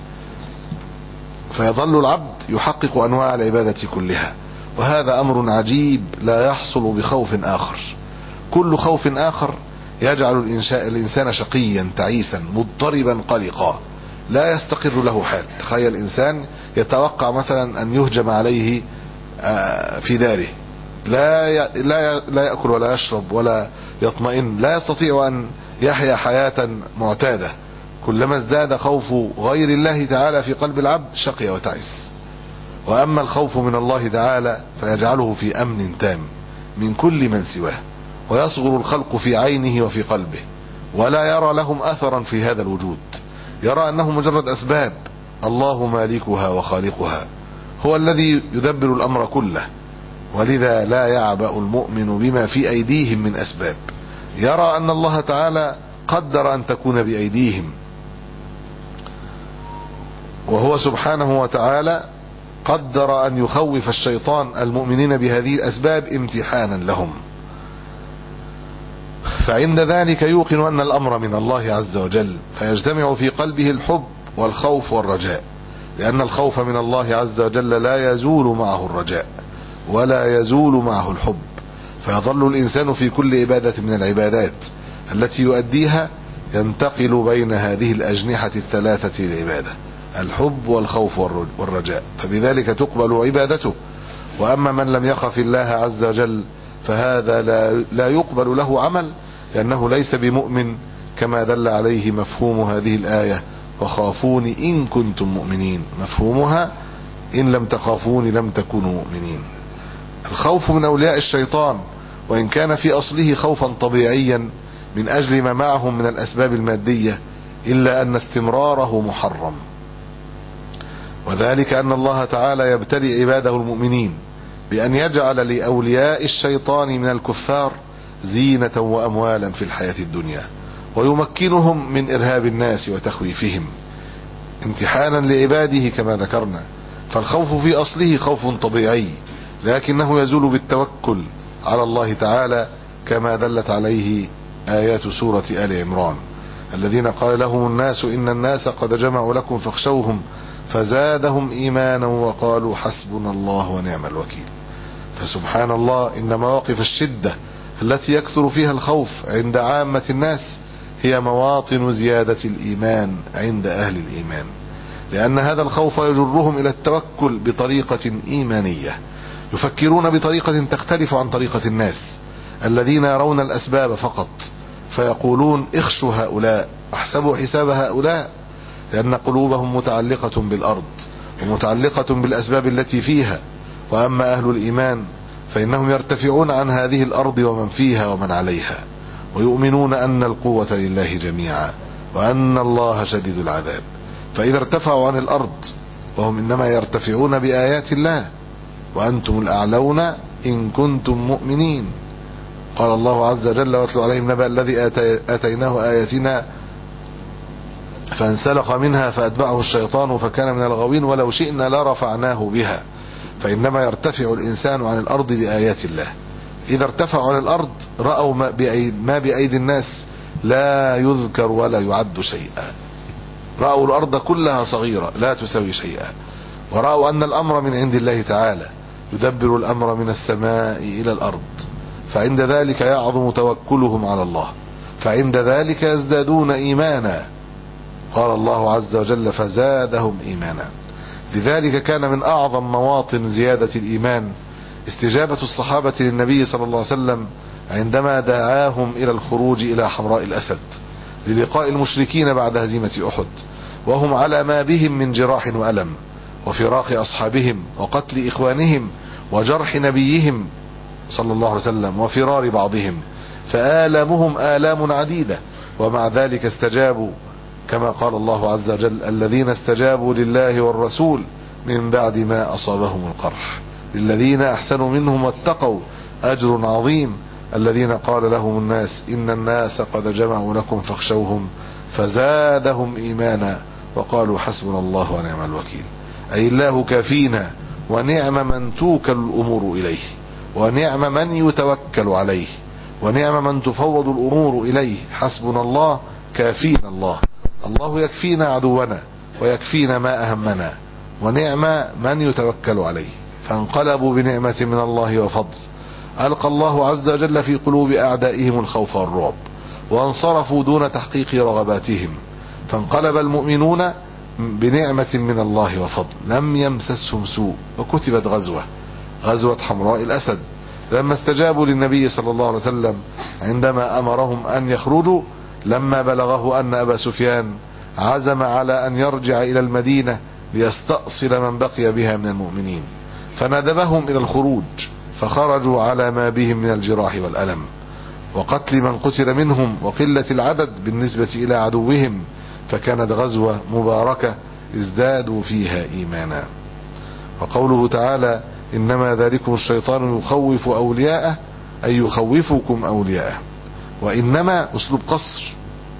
فيظل العبد يحقق أنواع العبادة كلها. وهذا أمر عجيب لا يحصل بخوف آخر. كل خوف آخر يجعل الإنسان شقيا تعيسا مضطربا قلقا، لا يستقر له حال. تخيل إنسان يتوقع مثلا أن يهجم عليه في داره، لا يأكل ولا يشرب ولا يطمئن، لا يستطيع أن يحيا حياة معتادة. كلما ازداد خوف غير الله تعالى في قلب العبد شقي وتعس. وأما الخوف من الله تعالى فيجعله في أمن تام من كل من سواه، ويصغر الخلق في عينه وفي قلبه، ولا يرى لهم أثرا في هذا الوجود، يرى أنه مجرد أسباب. الله مالكها وخالقها، هو الذي يدبر الأمر كله. ولذا لا يعبأ المؤمن بما في أيديهم من أسباب، يرى أن الله تعالى قدر أن تكون بأيديهم، وهو سبحانه وتعالى قدر أن يخوف الشيطان المؤمنين بهذه الأسباب امتحانا لهم. فعند ذلك يوقن أن الأمر من الله عز وجل، فيجتمع في قلبه الحب والخوف والرجاء، لأن الخوف من الله عز وجل لا يزول معه الرجاء ولا يزول معه الحب. فيظل الإنسان في كل عبادة من العبادات التي يؤديها ينتقل بين هذه الأجنحة الثلاثة للعبادة: الحب والخوف والرجاء، فبذلك تقبل عبادته. وأما من لم يخف الله عز وجل فهذا لا يقبل له عمل، لأنه ليس بمؤمن، كما دل عليه مفهوم هذه الآية: وخافون إن كنتم مؤمنين. مفهومها: إن لم تخافون لم تكونوا مؤمنين. الخوف من أولياء الشيطان وإن كان في أصله خوفا طبيعيا من أجل ما معهم من الأسباب المادية، إلا أن استمراره محرم، وذلك أن الله تعالى يبتلي عباده المؤمنين بأن يجعل لأولياء الشيطان من الكفار زينة وأموالا في الحياة الدنيا، ويمكنهم من إرهاب الناس وتخويفهم امتحانا لعباده كما ذكرنا. فالخوف في أصله خوف طبيعي، لكنه يزول بالتوكل على الله تعالى، كما دلت عليه آيات سورة آل عمران: الذين قال لهم الناس إن الناس قد جمعوا لكم فاخشوهم فزادهم إيمانا وقالوا حسبنا الله ونعم الوكيل. فسبحان الله، إن مواقف الشدة التي يكثر فيها الخوف عند عامة الناس هي مواطن زيادة الإيمان عند أهل الإيمان، لأن هذا الخوف يجرهم إلى التوكل بطريقة إيمانية، يفكرون بطريقة تختلف عن طريقة الناس الذين يرون الأسباب فقط، فيقولون اخشوا هؤلاء، احسبوا حساب هؤلاء. لأن قلوبهم متعلقة بالأرض ومتعلقة بالأسباب التي فيها. وأما أهل الإيمان فإنهم يرتفعون عن هذه الأرض ومن فيها ومن عليها، ويؤمنون أن القوة لله جميعا وأن الله شديد العذاب. فإذا ارتفعوا عن الأرض وهم إنما يرتفعون بآيات الله، وأنتم الأعلون إن كنتم مؤمنين. قال الله عز وجل: واتلو عليهم نبأ الذي آتيناه آياتنا فانسلخ منها فأتبعه الشيطان فكان من الغاوين ولو شئنا لرفعناه بها. فإنما يرتفع الإنسان عن الأرض بآيات الله. إذا ارتفعوا عن الأرض رأوا ما بأيدي الناس لا يذكر ولا يعد شيئا. رأوا الأرض كلها صغيرة لا تسوي شيئا، ورأوا أن الأمر من عند الله تعالى يدبر الأمر من السماء إلى الأرض. فعند ذلك يعظم توكلهم على الله، فعند ذلك يزدادون إيمانا. قال الله عز وجل: فزادهم إيمانا. لذلك كان من أعظم مواطن زيادة الإيمان استجابة الصحابة للنبي صلى الله عليه وسلم عندما دعاهم إلى الخروج إلى حمراء الأسد للقاء المشركين بعد هزيمة أحد، وهم على ما بهم من جراح وألم وفراق أصحابهم وقتل إخوانهم وجرح نبيهم صلى الله عليه وسلم وفرار بعضهم، فآلامهم آلام عديدة، ومع ذلك استجابوا كما قال الله عز وجل: الذين استجابوا لله والرسول من بعد ما أصابهم القرح للذين أحسنوا منهم واتقوا أجر عظيم. الذين قال لهم الناس إن الناس قد جمعوا لكم فاخشوهم فزادهم إيمانا وقالوا حسبنا الله ونعم الوكيل. أي الله كافينا، ونعم من توكل الأمور إليه، ونعم من يتوكل عليه، ونعم من تفوض الأمور إليه. حسبنا الله كافينا الله، الله يكفينا عدونا ويكفينا ما أهمنا، ونعم من يتوكل عليه. فانقلبوا بنعمة من الله وفضل، ألقى الله عز وجل في قلوب أعدائهم الخوف والرعب، وانصرفوا دون تحقيق رغباتهم. فانقلب المؤمنون بنعمة من الله وفضل، لم يمسسهم سوء. وكتبت غزوة حمراء الأسد لما استجابوا للنبي صلى الله عليه وسلم عندما أمرهم أن يخرجوا، لما بلغه أن أبا سفيان عزم على أن يرجع إلى المدينة ليستأصل من بقي بها من المؤمنين، فندبهم إلى الخروج، فخرجوا على ما بهم من الجراح والألم وقتل من قتل منهم وقلة العدد بالنسبة إلى عدوهم. فكانت غزوة مباركة ازدادوا فيها إيمانا. وقوله تعالى: إنما ذلكم الشيطان يخوف أولياءه، أي يخوفكم أولياءه. وإنما أسلوب قصر،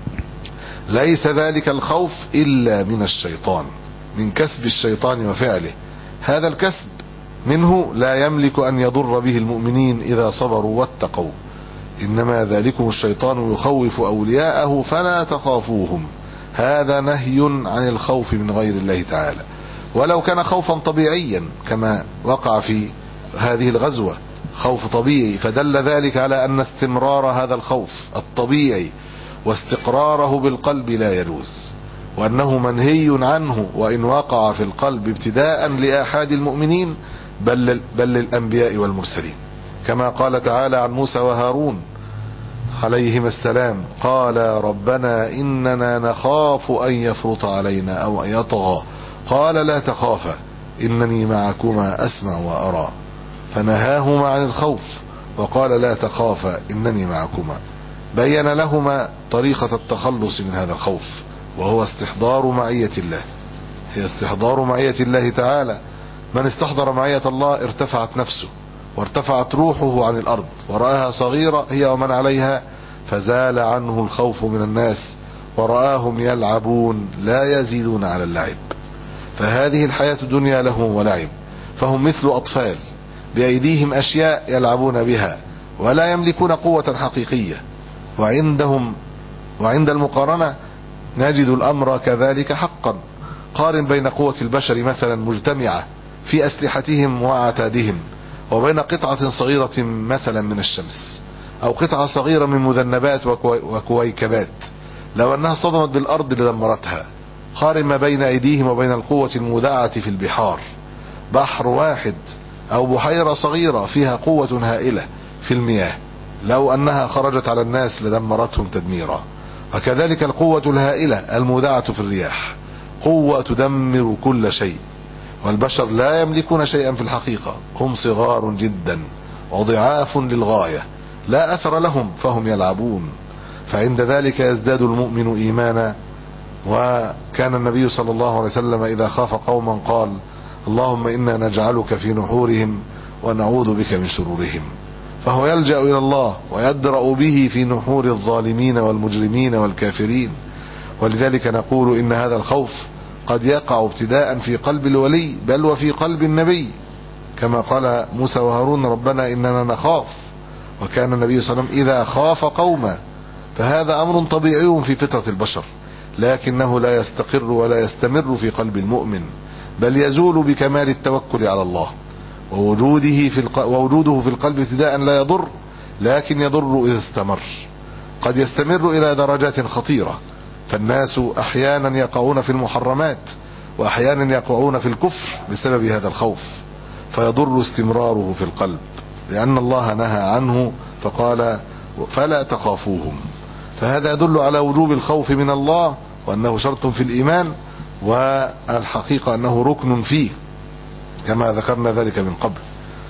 ليس ذلك الخوف إلا من الشيطان، من كسب الشيطان وفعله. هذا الكسب منه لا يملك أن يضر به المؤمنين إذا صبروا واتقوا. إنما ذلكم الشيطان يخوف أولياءه فلا تخافوهم. هذا نهي عن الخوف من غير الله تعالى، ولو كان خوفا طبيعيا كما وقع في هذه الغزوة، خوف طبيعي، فدل ذلك على أن استمرار هذا الخوف الطبيعي واستقراره بالقلب لا يجوز، وأنه منهي عنه، وإن وقع في القلب ابتداء لآحاد المؤمنين بل للأنبياء والمرسلين، كما قال تعالى عن موسى وهارون عليهما السلام: قال ربنا إننا نخاف أن يفرط علينا أو أن يطغى، قال لا تخافا إنني معكما أسمع وأرى، فنهاهما عن الخوف وقال لا تخافا إنني معكما. بين لهما طريقة التخلص من هذا الخوف، وهو استحضار معية الله، هي استحضار معية الله تعالى. من استحضر معية الله ارتفعت نفسه وارتفعت روحه عن الأرض ورآها صغيرة هي ومن عليها، فزال عنه الخوف من الناس ورآهم يلعبون لا يزيدون على اللعب. فهذه الحياة الدنيا لهم ولعب، فهم مثل أطفال بأيديهم أشياء يلعبون بها ولا يملكون قوة حقيقية. وعند المقارنة نجد الأمر كذلك حقا. قارن بين قوة البشر مثلا مجتمعة في أسلحتهم وعتادهم وبين قطعة صغيرة مثلا من الشمس، أو قطعة صغيرة من مذنبات وكويكبات لو أنها صدمت بالأرض لدمرتها. قارن ما بين أيديهم وبين القوة المودعة في البحار. بحر واحد أو بحيرة صغيرة فيها قوة هائلة في المياه لو أنها خرجت على الناس لدمرتهم تدميرا. وكذلك القوة الهائلة المودعة في الرياح قوة تدمر كل شيء، والبشر لا يملكون شيئا في الحقيقة، هم صغار جدا وضعاف للغاية، لا أثر لهم فهم يلعبون، فعند ذلك يزداد المؤمن إيمانا. وكان النبي صلى الله عليه وسلم إذا خاف قوما قال: اللهم إنا نجعلك في نحورهم ونعوذ بك من شرورهم. فهو يلجأ إلى الله ويدرأ به في نحور الظالمين والمجرمين والكافرين. ولذلك نقول إن هذا الخوف قد يقع ابتداء في قلب الولي، بل وفي قلب النبي، كما قال موسى وهارون: ربنا إننا نخاف. وكان النبي صلى الله عليه وسلم إذا خاف قوما، فهذا أمر طبيعي في فطرة البشر، لكنه لا يستقر ولا يستمر في قلب المؤمن، بل يزول بكمال التوكل على الله، ووجوده في القلب ابتداء لا يضر، لكن يضر إذا استمر. قد يستمر إلى درجات خطيرة، فالناس أحيانا يقعون في المحرمات، وأحيانا يقعون في الكفر بسبب هذا الخوف، فيضر استمراره في القلب، لأن الله نهى عنه فقال: فلا تخافوهم. فهذا يدل على وجوب الخوف من الله، وأنه شرط في الإيمان، والحقيقة أنه ركن فيه، كما ذكرنا ذلك من قبل.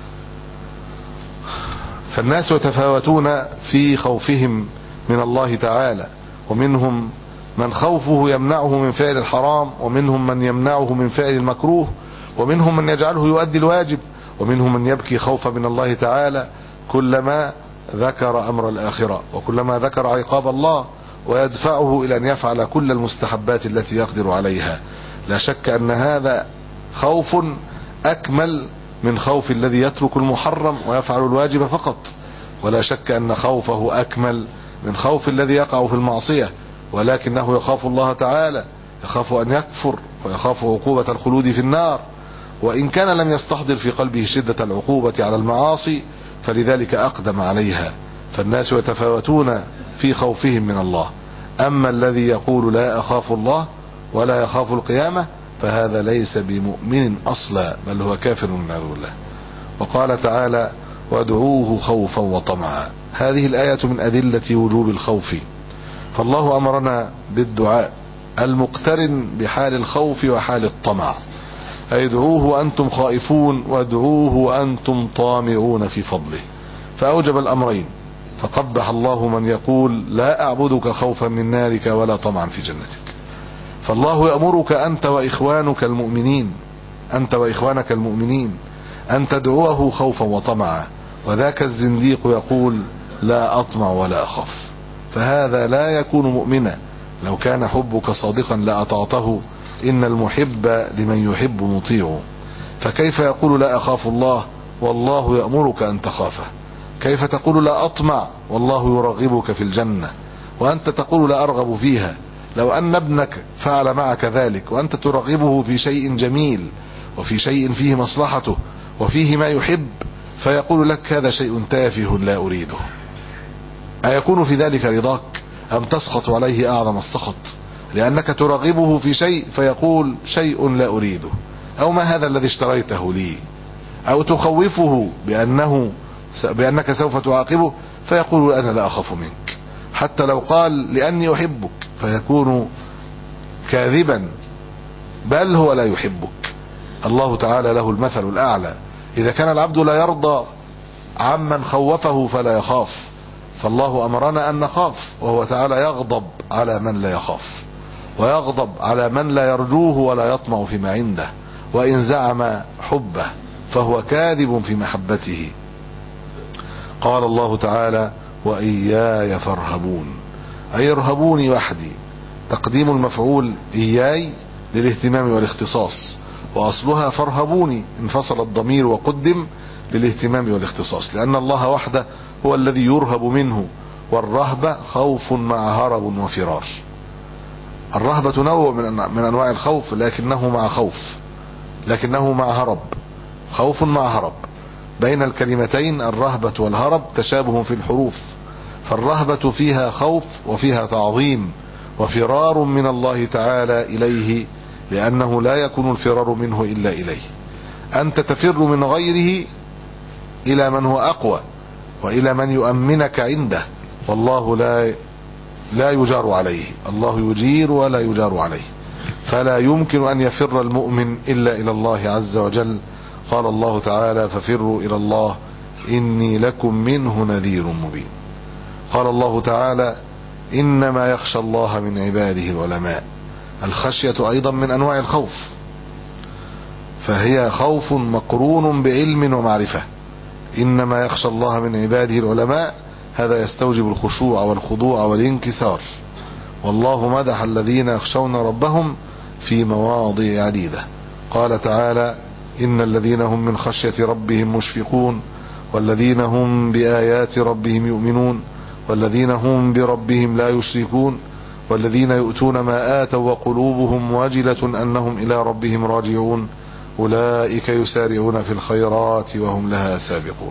فالناس يتفاوتون في خوفهم من الله تعالى، ومنهم من خوفه يمنعه من فعل الحرام، ومنهم من يمنعه من فعل المكروه، ومنهم من يجعله يؤدي الواجب، ومنهم من يبكي خوفا من الله تعالى كلما ذكر أمر الآخرة، وكلما ذكر عقاب الله، ويدفعه إلى أن يفعل كل المستحبات التي يقدر عليها. لا شك أن هذا خوف أكمل من خوف الذي يترك المحرم ويفعل الواجب فقط، ولا شك أن خوفه أكمل من خوف الذي يقع في المعصية، ولكنه يخاف الله تعالى، يخاف أن يكفر، ويخاف عقوبة الخلود في النار، وإن كان لم يستحضر في قلبه شدة العقوبة على المعاصي، فلذلك أقدم عليها. فالناس يتفاوتون في خوفهم من الله. أما الذي يقول لا أخاف الله ولا يخاف القيامة، فهذا ليس بمؤمن أصلا، بل هو كافر من عذو الله. وقال تعالى: وادعوه خوفا وطمعا. هذه الآية من أدلة وجوب الخوف، فالله أمرنا بالدعاء المقترن بحال الخوف وحال الطمع، أي ادعوه وأنتم خائفون، وادعوه وأنتم طامعون في فضله، فأوجب الأمرين. فقبح الله من يقول لا أعبدك خوفا من نارك ولا طمعا في جنتك. فالله يأمرك أنت وإخوانك المؤمنين أن تدعوه خوفا وطمعا، وذاك الزنديق يقول لا أطمع ولا أخاف، فهذا لا يكون مؤمنا. لو كان حبك صادقا لأطعته، إن المحب لمن يحب مطيع. فكيف يقول لا أخاف الله والله يأمرك أن تخافه؟ كيف تقول لا أطمع والله يرغبك في الجنة وأنت تقول لا أرغب فيها؟ لو أن ابنك فعل معك ذلك وأنت ترغبه في شيء جميل وفي شيء فيه مصلحته وفيه ما يحب، فيقول لك هذا شيء تافه لا أريده، أيكون في ذلك رضاك أم تسخط عليه أعظم السخط لأنك ترغبه في شيء فيقول شيء لا أريده، أو ما هذا الذي اشتريته لي، أو تخوفه بأنك سوف تعاقبه فيقول أنا لا أخاف منك، حتى لو قال لأني أحبك فيكون كاذبا، بل هو لا يحبك. الله تعالى له المثل الأعلى. إذا كان العبد لا يرضى عمن خوفه فلا يخاف، فالله أمرنا أن نخاف، وهو تعالى يغضب على من لا يخاف، ويغضب على من لا يرجوه ولا يطمع فيما عنده، وإن زعم حبه فهو كاذب في محبته. قال الله تعالى وإياي فارهبون، أي ارهبوني وحدي. تقديم المفعول إياي للاهتمام والاختصاص، وأصلها فارهبوني، انفصل الضمير وقدم للاهتمام والاختصاص، لأن الله وحده هو الذي يرهب منه، والرهبة خوف مع هرب وفرار. الرهبة نوع من أنواع الخوف، لكنه مع هرب، خوف مع هرب. بين الكلمتين الرهبة والهرب تشابه في الحروف، فالرهبة فيها خوف وفيها تعظيم وفرار من الله تعالى إليه، لأنه لا يكون الفرار منه إلا إليه. أنت تفر من غيره إلى من هو أقوى وإلى من يؤمنك عنده، والله لا يجار عليه، الله يجير ولا يجار عليه. فلا يمكن أن يفر المؤمن إلا إلى الله عز وجل. قال الله تعالى: ففروا إلى الله إني لكم منه نذير مبين. قال الله تعالى: إنما يخشى الله من عباده العلماء. الخشية أيضا من أنواع الخوف، فهي خوف مقرون بعلم ومعرفة. إنما يخشى الله من عباده العلماء، هذا يستوجب الخشوع والخضوع والانكسار. والله مدح الذين يخشون ربهم في مواضع عديدة. قال تعالى: إن الذين هم من خشية ربهم مشفقون والذين هم بآيات ربهم يؤمنون والذين هم بربهم لا يشركون والذين يؤتون ما آتوا وقلوبهم واجلة أنهم إلى ربهم راجعون أولئك يسارعون في الخيرات وهم لها سابقون.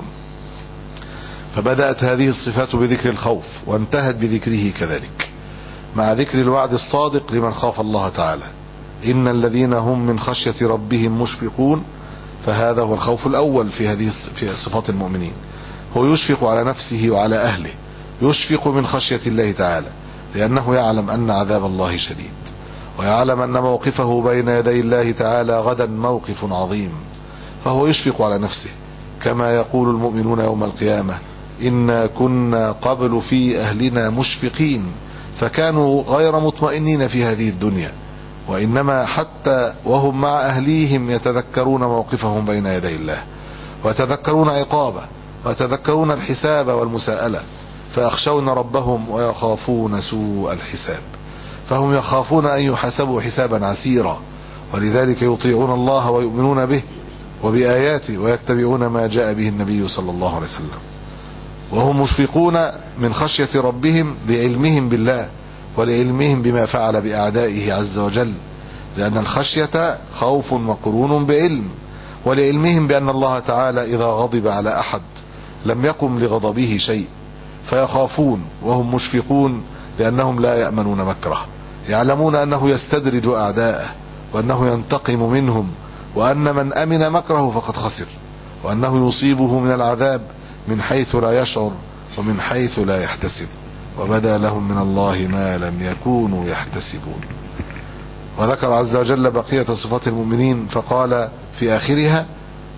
فبدأت هذه الصفات بذكر الخوف وانتهت بذكره كذلك، مع ذكر الوعد الصادق لمن خاف الله تعالى. إن الذين هم من خشية ربهم مشفقون، فهذا هو الخوف الأول في صفات المؤمنين. هو يشفق على نفسه وعلى أهله، يشفق من خشية الله تعالى، لأنه يعلم أن عذاب الله شديد، ويعلم أن موقفه بين يدي الله تعالى غدا موقف عظيم، فهو يشفق على نفسه. كما يقول المؤمنون يوم القيامة: إنا كنا قبل في أهلنا مشفقين، فكانوا غير مطمئنين في هذه الدنيا، وإنما حتى وهم مع أهليهم يتذكرون موقفهم بين يدي الله، ويتذكرون عقابه، ويتذكرون الحساب والمساءلة، فيخشون ربهم ويخافون سوء الحساب. فهم يخافون أن يحاسبوا حسابا عسيرا، ولذلك يطيعون الله ويؤمنون به وبآياته ويتبعون ما جاء به النبي صلى الله عليه وسلم. وهم مشفقون من خشية ربهم لعلمهم بالله ولعلمهم بما فعل بأعدائه عز وجل، لأن الخشية خوف مقرون بعلم، ولعلمهم بأن الله تعالى إذا غضب على أحد لم يقم لغضبه شيء، فيخافون وهم مشفقون لأنهم لا يأمنون مكره، يعلمون أنه يستدرج أعداءه وأنه ينتقم منهم، وأن من أمن مكره فقد خسر، وأنه يصيبه من العذاب من حيث لا يشعر ومن حيث لا يحتسب، وبدا لهم من الله ما لم يكونوا يحتسبون. وذكر عز وجل بقية صفات المؤمنين فقال في آخرها: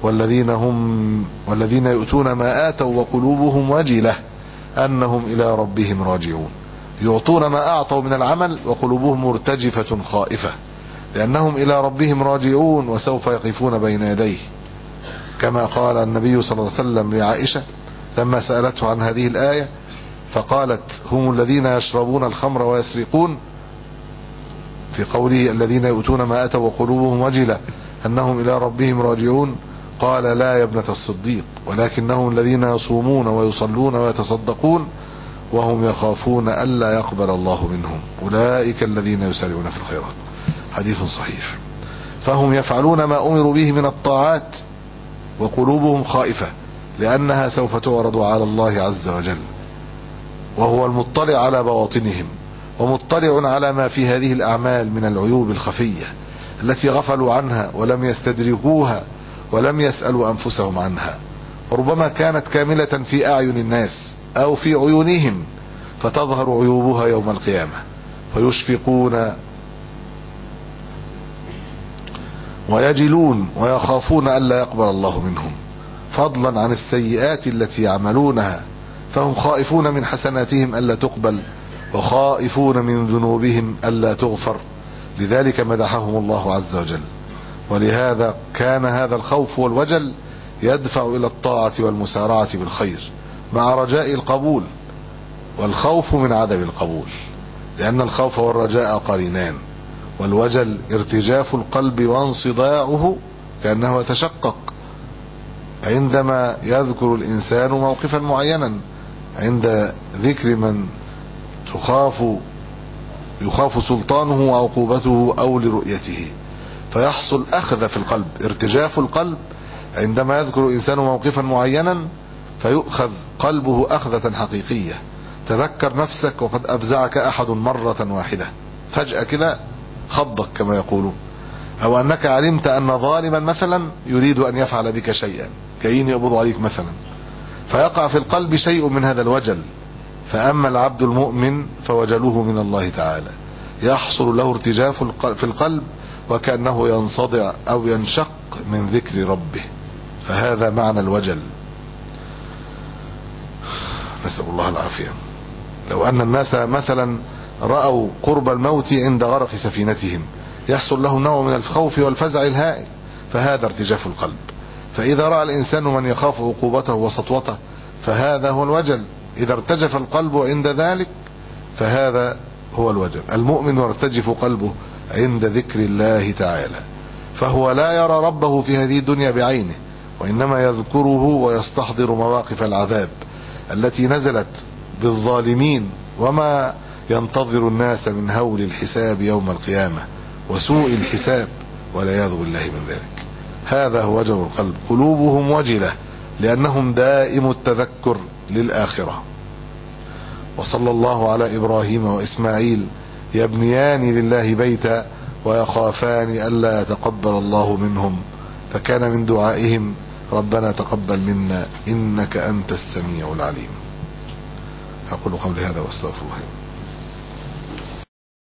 والذين يؤتون ما آتوا وقلوبهم وجلة أنهم إلى ربهم راجعون. يعطون ما أعطوا من العمل وقلوبهم مرتجفة خائفة، لأنهم إلى ربهم راجعون وسوف يقفون بين يديه. كما قال النبي صلى الله عليه وسلم لعائشة لما سألته عن هذه الآية فقالت: هم الذين يشربون الخمر ويسرقون، في قوله الذين يؤتون ما آتوا وقلوبهم وجلة أنهم إلى ربهم راجعون، قال: لا يا ابنة الصديق، ولكنهم الذين يصومون ويصلون ويتصدقون وهم يخافون ألا يقبل الله منهم أولئك الذين يسارعون في الخيرات. حديث صحيح. فهم يفعلون ما أمروا به من الطاعات وقلوبهم خائفة، لأنها سوف تعرض على الله عز وجل، وهو المطلع على بواطنهم ومطلع على ما في هذه الأعمال من العيوب الخفية التي غفلوا عنها ولم يستدركوها ولم يسألوا أنفسهم عنها، وربما كانت كاملة في أعين الناس أو في عيونهم، فتظهر عيوبها يوم القيامة، فيشفقون ويجلون ويخافون ألا يقبل الله منهم، فضلا عن السيئات التي يعملونها، فهم خائفون من حسناتهم ألا تقبل، وخائفون من ذنوبهم ألا تغفر. لذلك مدحهم الله عز وجل. ولهذا كان هذا الخوف والوجل يدفع إلى الطاعة والمسارعة بالخير مع رجاء القبول، والخوف من عدم القبول، لأن الخوف والرجاء قرينان، والوجل ارتجاف القلب وانصداعه كأنه يتشقق عندما يذكر الإنسان موقفا معينا، عند ذكر من يخاف سلطانه وعقوبته أو لرؤيته، فيحصل أخذ في القلب، ارتجاف القلب عندما يذكر الإنسان موقفا معينا، فيؤخذ قلبه أخذة حقيقية. تذكر نفسك وقد أفزعك أحد مرة واحدة، فجأة كده خضك كما يقولون، أو أنك علمت أن ظالما مثلا يريد أن يفعل بك شيئا كأن يقبض عليك مثلا، فيقع في القلب شيء من هذا الوجل. فأما العبد المؤمن فوجله من الله تعالى، يحصل له ارتجاف في القلب وكأنه ينصدع أو ينشق من ذكر ربه، فهذا معنى الوجل. نسأل الله العافية. لو أن الناس مثلا رأوا قرب الموت عند غرق سفينتهم يحصل لهم نوع من الخوف والفزع الهائل، فهذا ارتجاف القلب. فإذا رأى الإنسان من يخاف عقوبته وسطوته فهذا هو الوجل. إذا ارتجف القلب عند ذلك فهذا هو الوجل. المؤمن يرتجف قلبه عند ذكر الله تعالى، فهو لا يرى ربه في هذه الدنيا بعينه، وإنما يذكره ويستحضر مواقف العذاب التي نزلت بالظالمين وما ينتظر الناس من هول الحساب يوم القيامة وسوء الحساب والعياذ بالله من ذلك. هذا هو وجل القلب. قلوبهم وجلة لأنهم دائم التذكر للآخرة. وصلى الله على إبراهيم وإسماعيل يبنيان لله بيتا ويخافان ألا يتقبل الله منهم، فكان من دعائهم ربنا تقبل منا إنك أنت السميع العليم. أقول قولي هذا واستغفر الله.